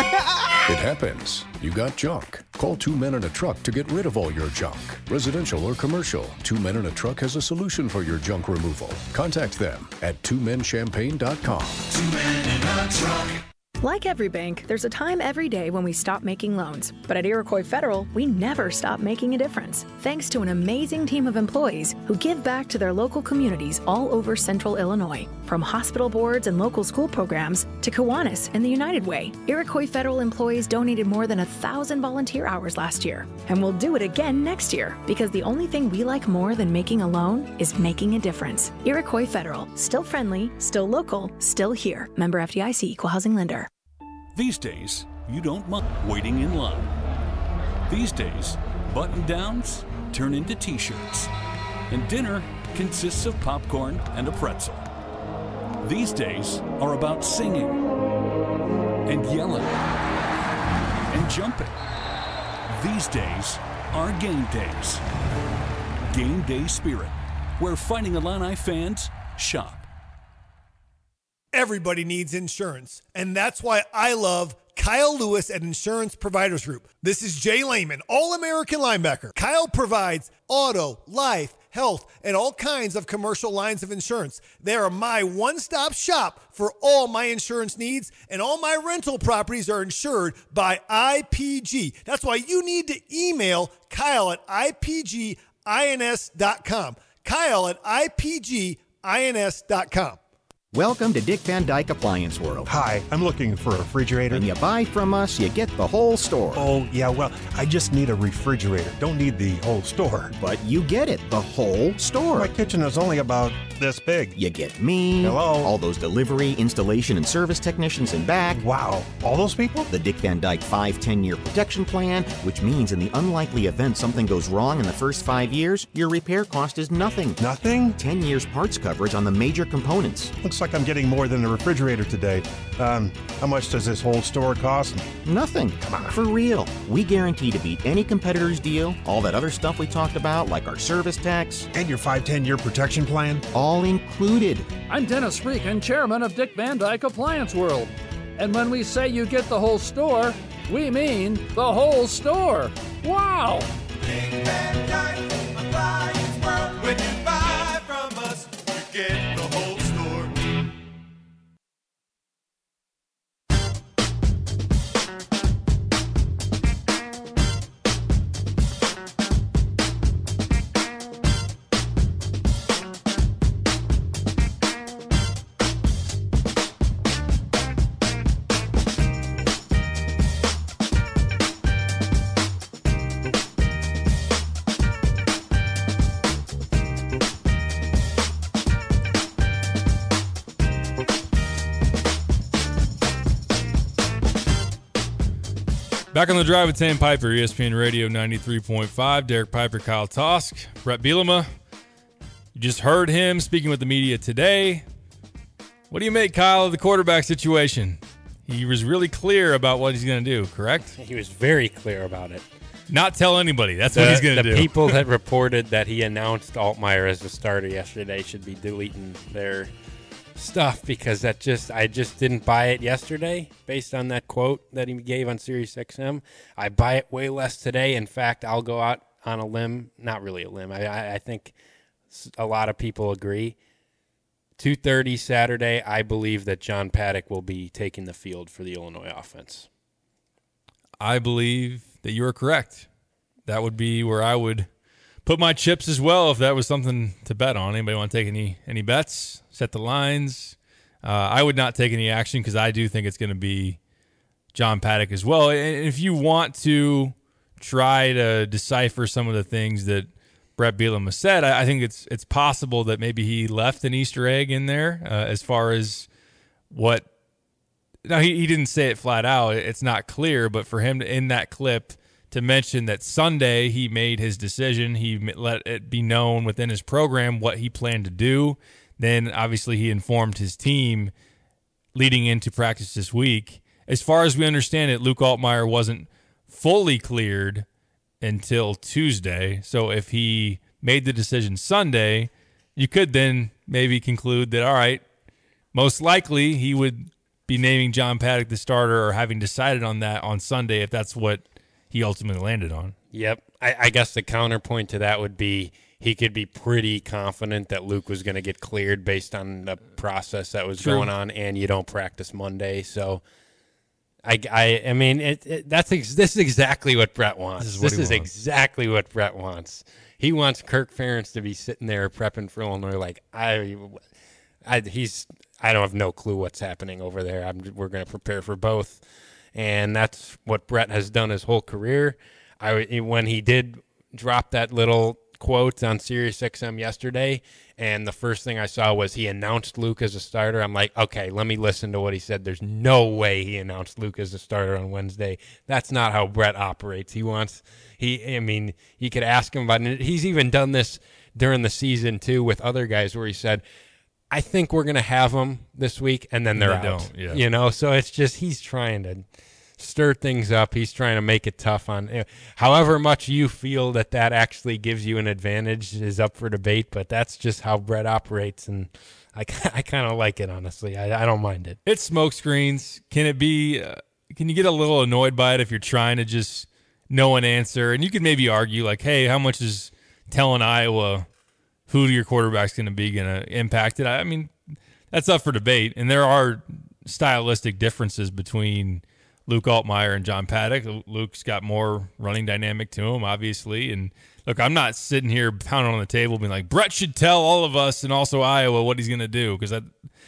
It happens. You got junk. Call 2 Men in a Truck to get rid of all your junk. Residential or commercial, 2 Men in a Truck has a solution for your junk removal. Contact them at 2menchampagne.com. 2 Men in a Truck. Like every bank, there's a time every day when we stop making loans. But at Iroquois Federal, we never stop making a difference. Thanks to an amazing team of employees who give back to their local communities all over Central Illinois. From hospital boards and local school programs to Kiwanis and the United Way, Iroquois Federal employees donated more than 1,000 volunteer hours last year. And we'll do it again next year, because the only thing we like more than making a loan is making a difference. Iroquois Federal, still friendly, still local, still here. Member FDIC, Equal Housing Lender. These days, you don't mind waiting in line. These days, button-downs turn into T-shirts, and dinner consists of popcorn and a pretzel. These days are about singing and yelling and jumping. These days are game days. Game Day Spirit, where Fighting Illini fans shop. Everybody needs insurance, and that's why I love Kyle Lewis at Insurance Providers Group. This is Jay Lehman, All-American linebacker. Kyle provides auto, life, health, and all kinds of commercial lines of insurance. They are my one-stop shop for all my insurance needs, and all my rental properties are insured by IPG. That's why you need to email Kyle at IPGINS.com. Kyle at IPGINS.com. Welcome to Dick Van Dyke Appliance World. Hi, I'm looking for a refrigerator. When you buy from us, you get the whole store. Oh, yeah, well, I just need a refrigerator. Don't need the whole store. But you get it, the whole store. My kitchen is only about this big. You get me. Hello. All those delivery, installation, and service technicians in back. Wow, all those people? The Dick Van Dyke 5-10-year protection plan, which means in the unlikely event something goes wrong in the first 5 years, your repair cost is nothing. Nothing? 10 years parts coverage on the major components. Looks like like I'm getting more than a refrigerator today. How much does this whole store cost? Nothing. Come on. For real. We guarantee to beat any competitor's deal. All that other stuff we talked about, like our service tax. And your 5-10-year protection plan? All included. I'm Dennis Freakin, chairman of Dick Van Dyke Appliance World. And when we say you get the whole store, we mean the whole store. Wow! Dick Van Dyke Appliance World. When you buy from us, you get the whole store. Back on the drive with Sam Piper, ESPN Radio 93.5. Derek Piper, Kyle Tosk, Brett Bielema. You just heard him speaking with the media today. What do you make, Kyle, of the quarterback situation? He was really clear about what he's going to do, correct? He was very clear about it. Not tell anybody. That's what he's going to do. The people that reported that he announced Altmaier as the starter yesterday should be deleting their stuff, because I just didn't buy it yesterday based on that quote that he gave on Sirius XM. I buy it way less today. In fact, I'll go out on a limb, not really a limb. I think a lot of people agree. 2:30 Saturday, I believe that John Paddock will be taking the field for the Illinois offense. I believe that you are correct. That would be where I would put my chips as well if that was something to bet on. Anybody want to take any bets? Set the lines? I would not take any action because I do think it's going to be John Paddock as well. And if you want to try to decipher some of the things that Brett Bielema said, I think it's possible that maybe he left an Easter egg in there as far as what. Now, he didn't say it flat out. It's not clear, but for him in that clip to mention that Sunday he made his decision, he let it be known within his program what he planned to do. Then, obviously, he informed his team leading into practice this week. As far as we understand it, Luke Altmaier wasn't fully cleared until Tuesday. So if he made the decision Sunday, you could then maybe conclude that, all right, most likely he would be naming John Paddock the starter or having decided on that on Sunday if that's what he ultimately landed on. Yep. I guess the counterpoint to that would be he could be pretty confident that Luke was going to get cleared based on the process that was going on, and you don't practice Monday. So, I mean, this is exactly what Brett wants. This is exactly what Brett wants. He wants Kirk Ferentz to be sitting there prepping for Illinois like, I don't have no clue what's happening over there. We're going to prepare for both. And that's what Brett has done his whole career. When he did drop that little quote on Sirius XM yesterday, and the first thing I saw was he announced Luke as a starter, I'm like, okay, let me listen to what he said. There's no way he announced Luke as a starter on Wednesday. That's not how Brett operates. You could ask him about it. He's even done this during the season, too, with other guys where he said, I think we're going to have them this week, and then they're out. Yeah. So it's just he's trying to stir things up. He's trying to make it tough on however much you feel that actually gives you an advantage is up for debate, but that's just how Brett operates, and I kind of like it, honestly. I don't mind it. It's smoke screens. Can it be can you get a little annoyed by it if you're trying to just know an answer? And you could maybe argue like, hey, how much is telling Iowa who your quarterback's going to be going to impact it? I mean, that's up for debate, and there are stylistic differences between Luke Altmaier and John Paddock. Luke's got more running dynamic to him, obviously. And look, I'm not sitting here pounding on the table being like, Brett should tell all of us and also Iowa what he's going to do, because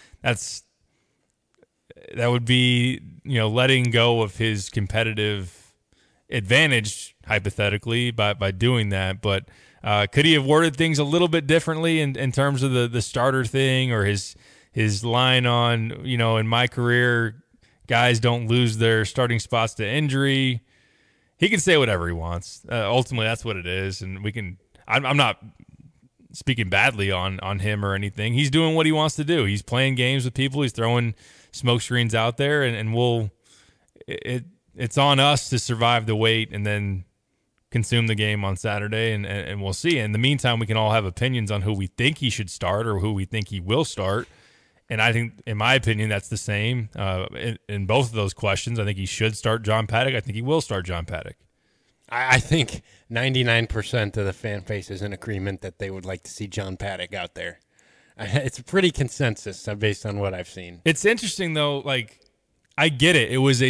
that would be, letting go of his competitive advantage, hypothetically, by doing that. But could he have worded things a little bit differently in terms of the starter thing, or his line on, in my career, guys don't lose their starting spots to injury? He can say whatever he wants. Ultimately, that's what it is, and we can. I'm not speaking badly on him or anything. He's doing what he wants to do. He's playing games with people. He's throwing smoke screens out there, and it's on us to survive the wait and then consume the game on Saturday, and we'll see. In the meantime, we can all have opinions on who we think he should start or who we think he will start. And I think, in my opinion, that's the same in both of those questions. I think he should start John Paddock. I think he will start John Paddock. I think 99% of the fan base is in agreement that they would like to see John Paddock out there. It's a pretty consensus based on what I've seen. It's interesting, though. Like, I get it. It was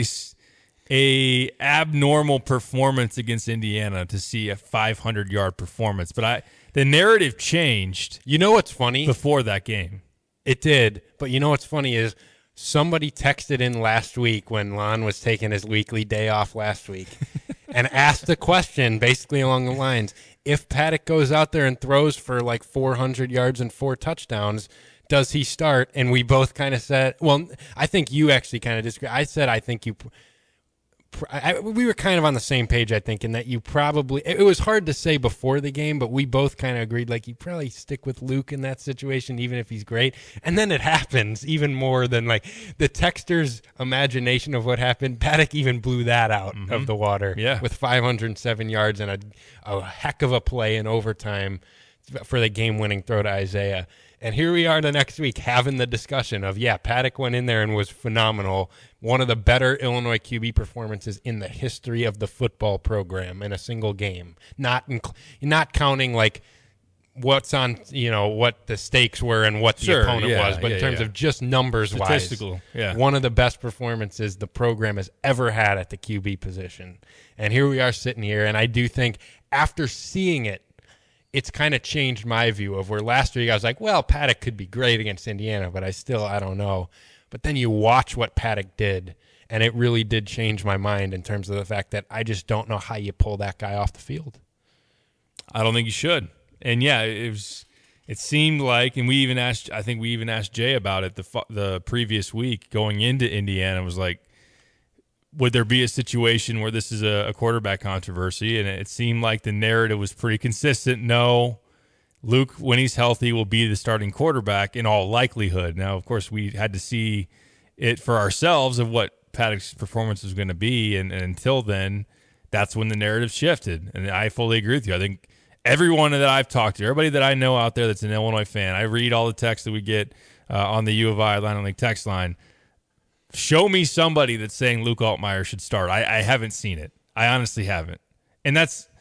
a abnormal performance against Indiana to see a 500-yard performance. But the narrative changed. You know what's funny? Before that game. It did. But you know what's funny is somebody texted in last week when Lon was taking his weekly day off last week and asked the question basically along the lines, if Paddock goes out there and throws for like 400 yards and 4 touchdowns, does he start? And we both kind of said, well, I think you actually kind of disagree. I said I think we were kind of on the same page, I think, in that you probably – it was hard to say before the game, but we both kind of agreed, like, you probably stick with Luke in that situation, even if he's great. And then it happens even more than, like, the texter's imagination of what happened. Paddock even blew that out of the water with 507 yards and a heck of a play in overtime for the game-winning throw to Isaiah. And here we are the next week having the discussion of, Paddock went in there and was phenomenal. One of the better Illinois QB performances in the history of the football program in a single game. Not counting like what's on, what the stakes were and what the opponent was, but in terms of just numbers-wise, statistical, one of the best performances the program has ever had at the QB position. And here we are sitting here, and I do think after seeing it, it's kind of changed my view of where last week I was like, well, Paddock could be great against Indiana, but I don't know. But then you watch what Paddock did, and it really did change my mind in terms of the fact that I just don't know how you pull that guy off the field. I don't think you should. And it seemed like, and I think we even asked Jay about it the previous week going into Indiana, was like, would there be a situation where this is a quarterback controversy? And it seemed like the narrative was pretty consistent. No, Luke, when he's healthy, will be the starting quarterback in all likelihood. Now, of course, we had to see it for ourselves of what Paddock's performance was going to be. And until then, that's when the narrative shifted. And I fully agree with you. I think everyone that I've talked to, everybody that I know out there that's an Illinois fan, I read all the texts that we get on the U of I Line League text line. Show me somebody that's saying Luke Altmyer should start. I haven't seen it. I honestly haven't. And that's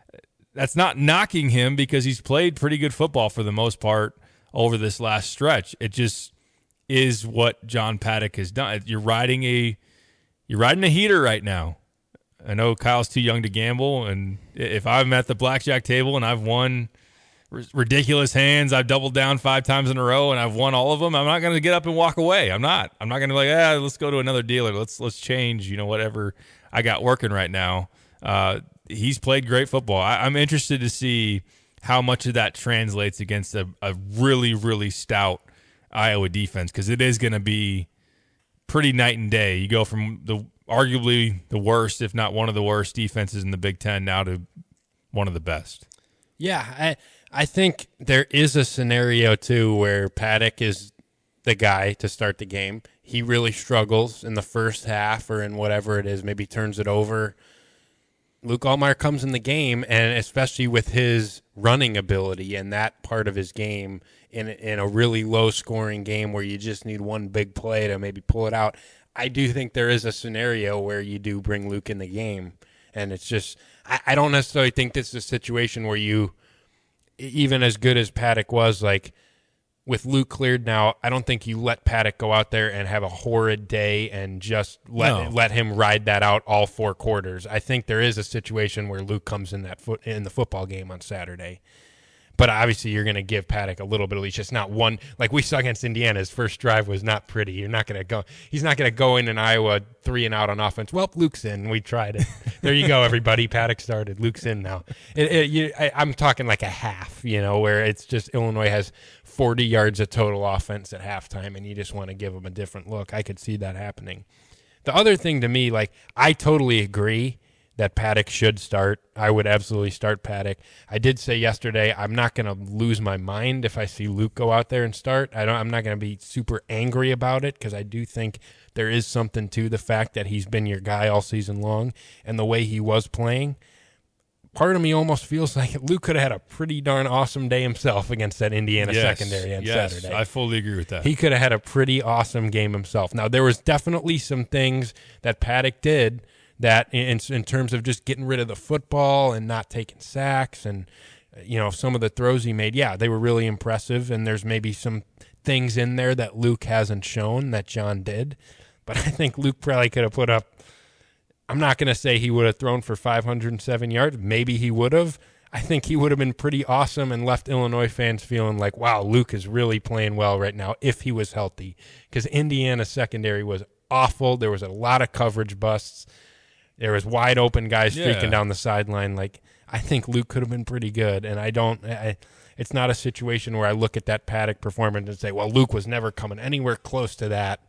not knocking him because he's played pretty good football for the most part over this last stretch. It just is what John Paddock has done. You're riding a heater right now. I know Kyle's too young to gamble, and if I'm at the blackjack table and I've won ridiculous hands, I've doubled down 5 times in a row and I've won all of them, I'm not going to get up and walk away. I'm not going to be like, let's go to another dealer. Let's change, whatever I got working right now. He's played great football. I'm interested to see how much of that translates against a really, really stout Iowa defense, because it is going to be pretty night and day. You go from arguably the worst, if not one of the worst defenses in the Big Ten now to one of the best. Yeah, I think there is a scenario, too, where Paddock is the guy to start the game. He really struggles in the first half or in whatever it is, maybe turns it over. Luke Altmyer comes in the game, and especially with his running ability and that part of his game in a really low-scoring game where you just need one big play to maybe pull it out, I do think there is a scenario where you do bring Luke in the game. And it's just I don't necessarily think this is a situation where you, even as good as Paddock was, like with Luke cleared now, I don't think you let Paddock go out there and have a horrid day and just let him ride that out all 4 quarters. I think there is a situation where Luke comes in in the football game on Saturday. But obviously you're going to give Paddock a little bit of leash. Just not one. Like we saw against Indiana, his first drive was not pretty. You're not going to go. He's not going to go in Iowa 3 and out on offense. Well, Luke's in. We tried it. There you go, everybody. Paddock started. Luke's in now. I'm talking like a half, where it's just Illinois has 40 yards of total offense at halftime, and you just want to give them a different look. I could see that happening. The other thing to me, like I totally agree that Paddock should start. I would absolutely start Paddock. I did say yesterday I'm not going to lose my mind if I see Luke go out there and start. I'm not going to be super angry about it because I do think there is something to the fact that he's been your guy all season long and the way he was playing. Part of me almost feels like Luke could have had a pretty darn awesome day himself against that Indiana secondary on Saturday. I fully agree with that. He could have had a pretty awesome game himself. Now, there was definitely some things that Paddock did that in terms of just getting rid of the football and not taking sacks and, some of the throws he made, they were really impressive. And there's maybe some things in there that Luke hasn't shown that John did. But I think Luke probably could have put up, I'm not going to say he would have thrown for 507 yards. Maybe he would have. I think he would have been pretty awesome and left Illinois fans feeling like, wow, Luke is really playing well right now if he was healthy. Because Indiana's secondary was awful. There was a lot of coverage busts. There was wide open guys streaking down the sideline. Like, I think Luke could have been pretty good. And it's not a situation where I look at that Paddock performance and say, well, Luke was never coming anywhere close to that.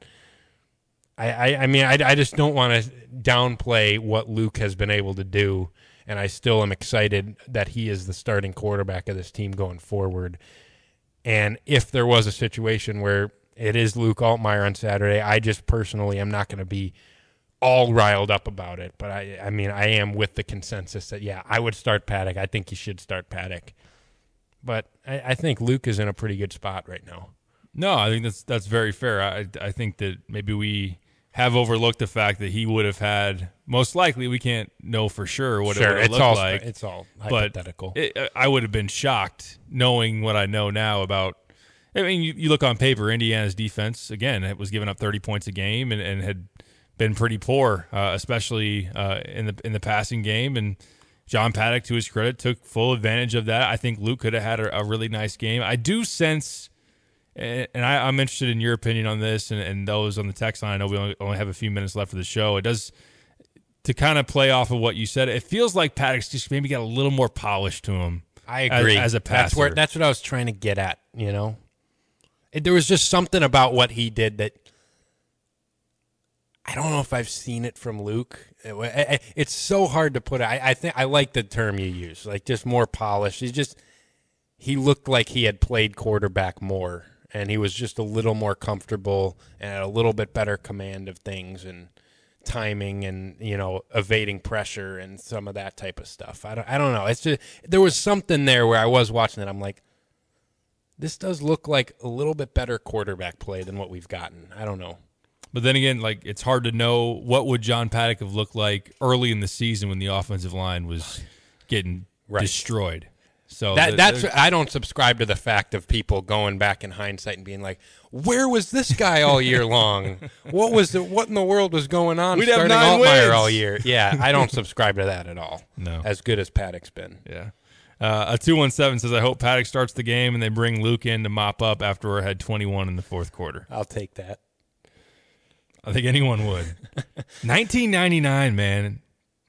I just don't want to downplay what Luke has been able to do. And I still am excited that he is the starting quarterback of this team going forward. And if there was a situation where it is Luke Altmaier on Saturday, I just personally am not going to be all riled up about it. But I am with the consensus that, I would start Paddock. I think you should start Paddock. But I think Luke is in a pretty good spot right now. No, I think that's very fair. I think that maybe we have overlooked the fact that he would have had, most likely, we can't know for sure what it would have looked like. It's all hypothetical. But I would have been shocked knowing what I know now about. I mean, you look on paper, Indiana's defense, again, it was giving up 30 points a game and had been pretty poor, especially in the passing game. And John Paddock, to his credit, took full advantage of that. I think Luke could have had a really nice game. I do sense, and I'm interested in your opinion on this and those on the text line. I know we only have a few minutes left for the show. It does, to kind of play off of what you said, it feels like Paddock's just maybe got a little more polish to him. I agree. As a passer. That's what I was trying to get at, There was just something about what he did that I don't know if I've seen it from Luke. It's so hard to put it. I think I like the term you use, like just more polished. He looked like he had played quarterback more, and he was just a little more comfortable and had a little bit better command of things and timing and, evading pressure and some of that type of stuff. I don't know. It's just, there was something there where I was watching it. I'm like, this does look like a little bit better quarterback play than what we've gotten. I don't know. But then again, like, it's hard to know what would John Paddock have looked like early in the season when the offensive line was getting destroyed. So that's I don't subscribe to the fact of people going back in hindsight and being like, "Where was this guy all year long? What in the world was going on starting Altmaier all year?" Yeah, I don't subscribe to that at all. No, as good as Paddock's been. Yeah. A 217 says, I hope Paddock starts the game and they bring Luke in to mop up after we had 21 in the fourth quarter. I'll take that. I think anyone would. 1999, man.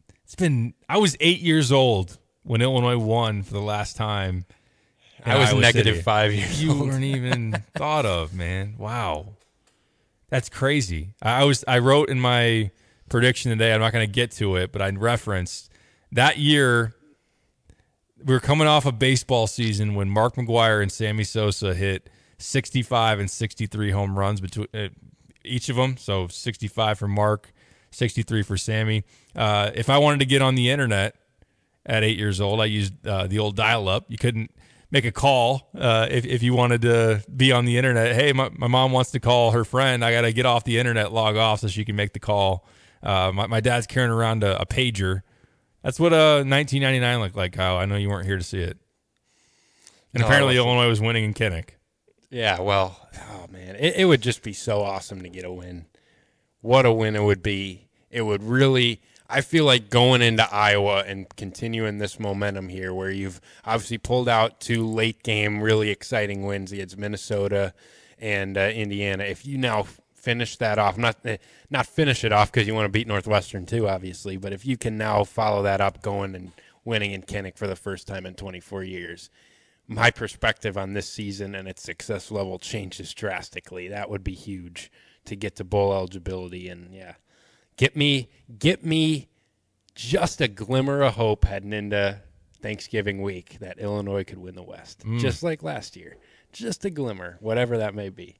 I was 8 years old when Illinois won for the last time. I was negative 5 years old. You weren't even thought of, man. Wow. That's crazy. I wrote in my prediction today, I'm not going to get to it, but I referenced that year. We were coming off a baseball season when Mark McGwire and Sammy Sosa hit 65 and 63 home runs between each of them. So 65 for Mark, 63 for Sammy. If I wanted to get on the internet at 8 years old, I used the old dial-up. You couldn't make a call if you wanted to be on the internet. Hey, my mom wants to call her friend. I got to get off the internet, log off so she can make the call. My dad's carrying around a pager. That's what 1999 looked like, Kyle. I know you weren't here to see it. And apparently Illinois was winning in Kinnick. Yeah, well, oh, man. It would just be so awesome to get a win. What a win it would be. It would really – I feel like going into Iowa and continuing this momentum here where you've obviously pulled out two late-game really exciting wins against Minnesota and Indiana. If you now – finish that off, not finish it off because you want to beat Northwestern too, obviously, but if you can now follow that up going and winning in Kinnick for the first time in 24 years, my perspective on this season and its success level changes drastically. That would be huge to get to bowl eligibility and get me just a glimmer of hope heading into Thanksgiving week that Illinois could win the West, just like last year. Just a glimmer, whatever that may be.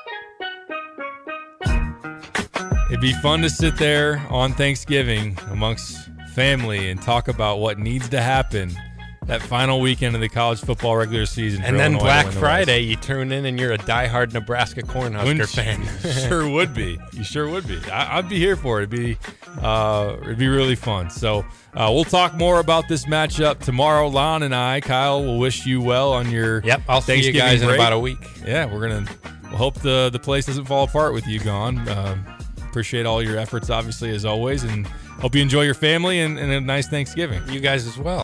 It'd be fun to sit there on Thanksgiving amongst family and talk about what needs to happen that final weekend of the college football regular season. And then Black Friday, you tune in and you're a diehard Nebraska Cornhusker fan. Sure would be. You sure would be. I'd be here for it. It'd be really fun. So we'll talk more about this matchup tomorrow. Lon and I, Kyle, will wish you well on your I'll see you guys break. in about a week. Yeah, we'll hope the place doesn't fall apart with you gone. Appreciate all your efforts, obviously, as always, and hope you enjoy your family and a nice Thanksgiving. You guys as well.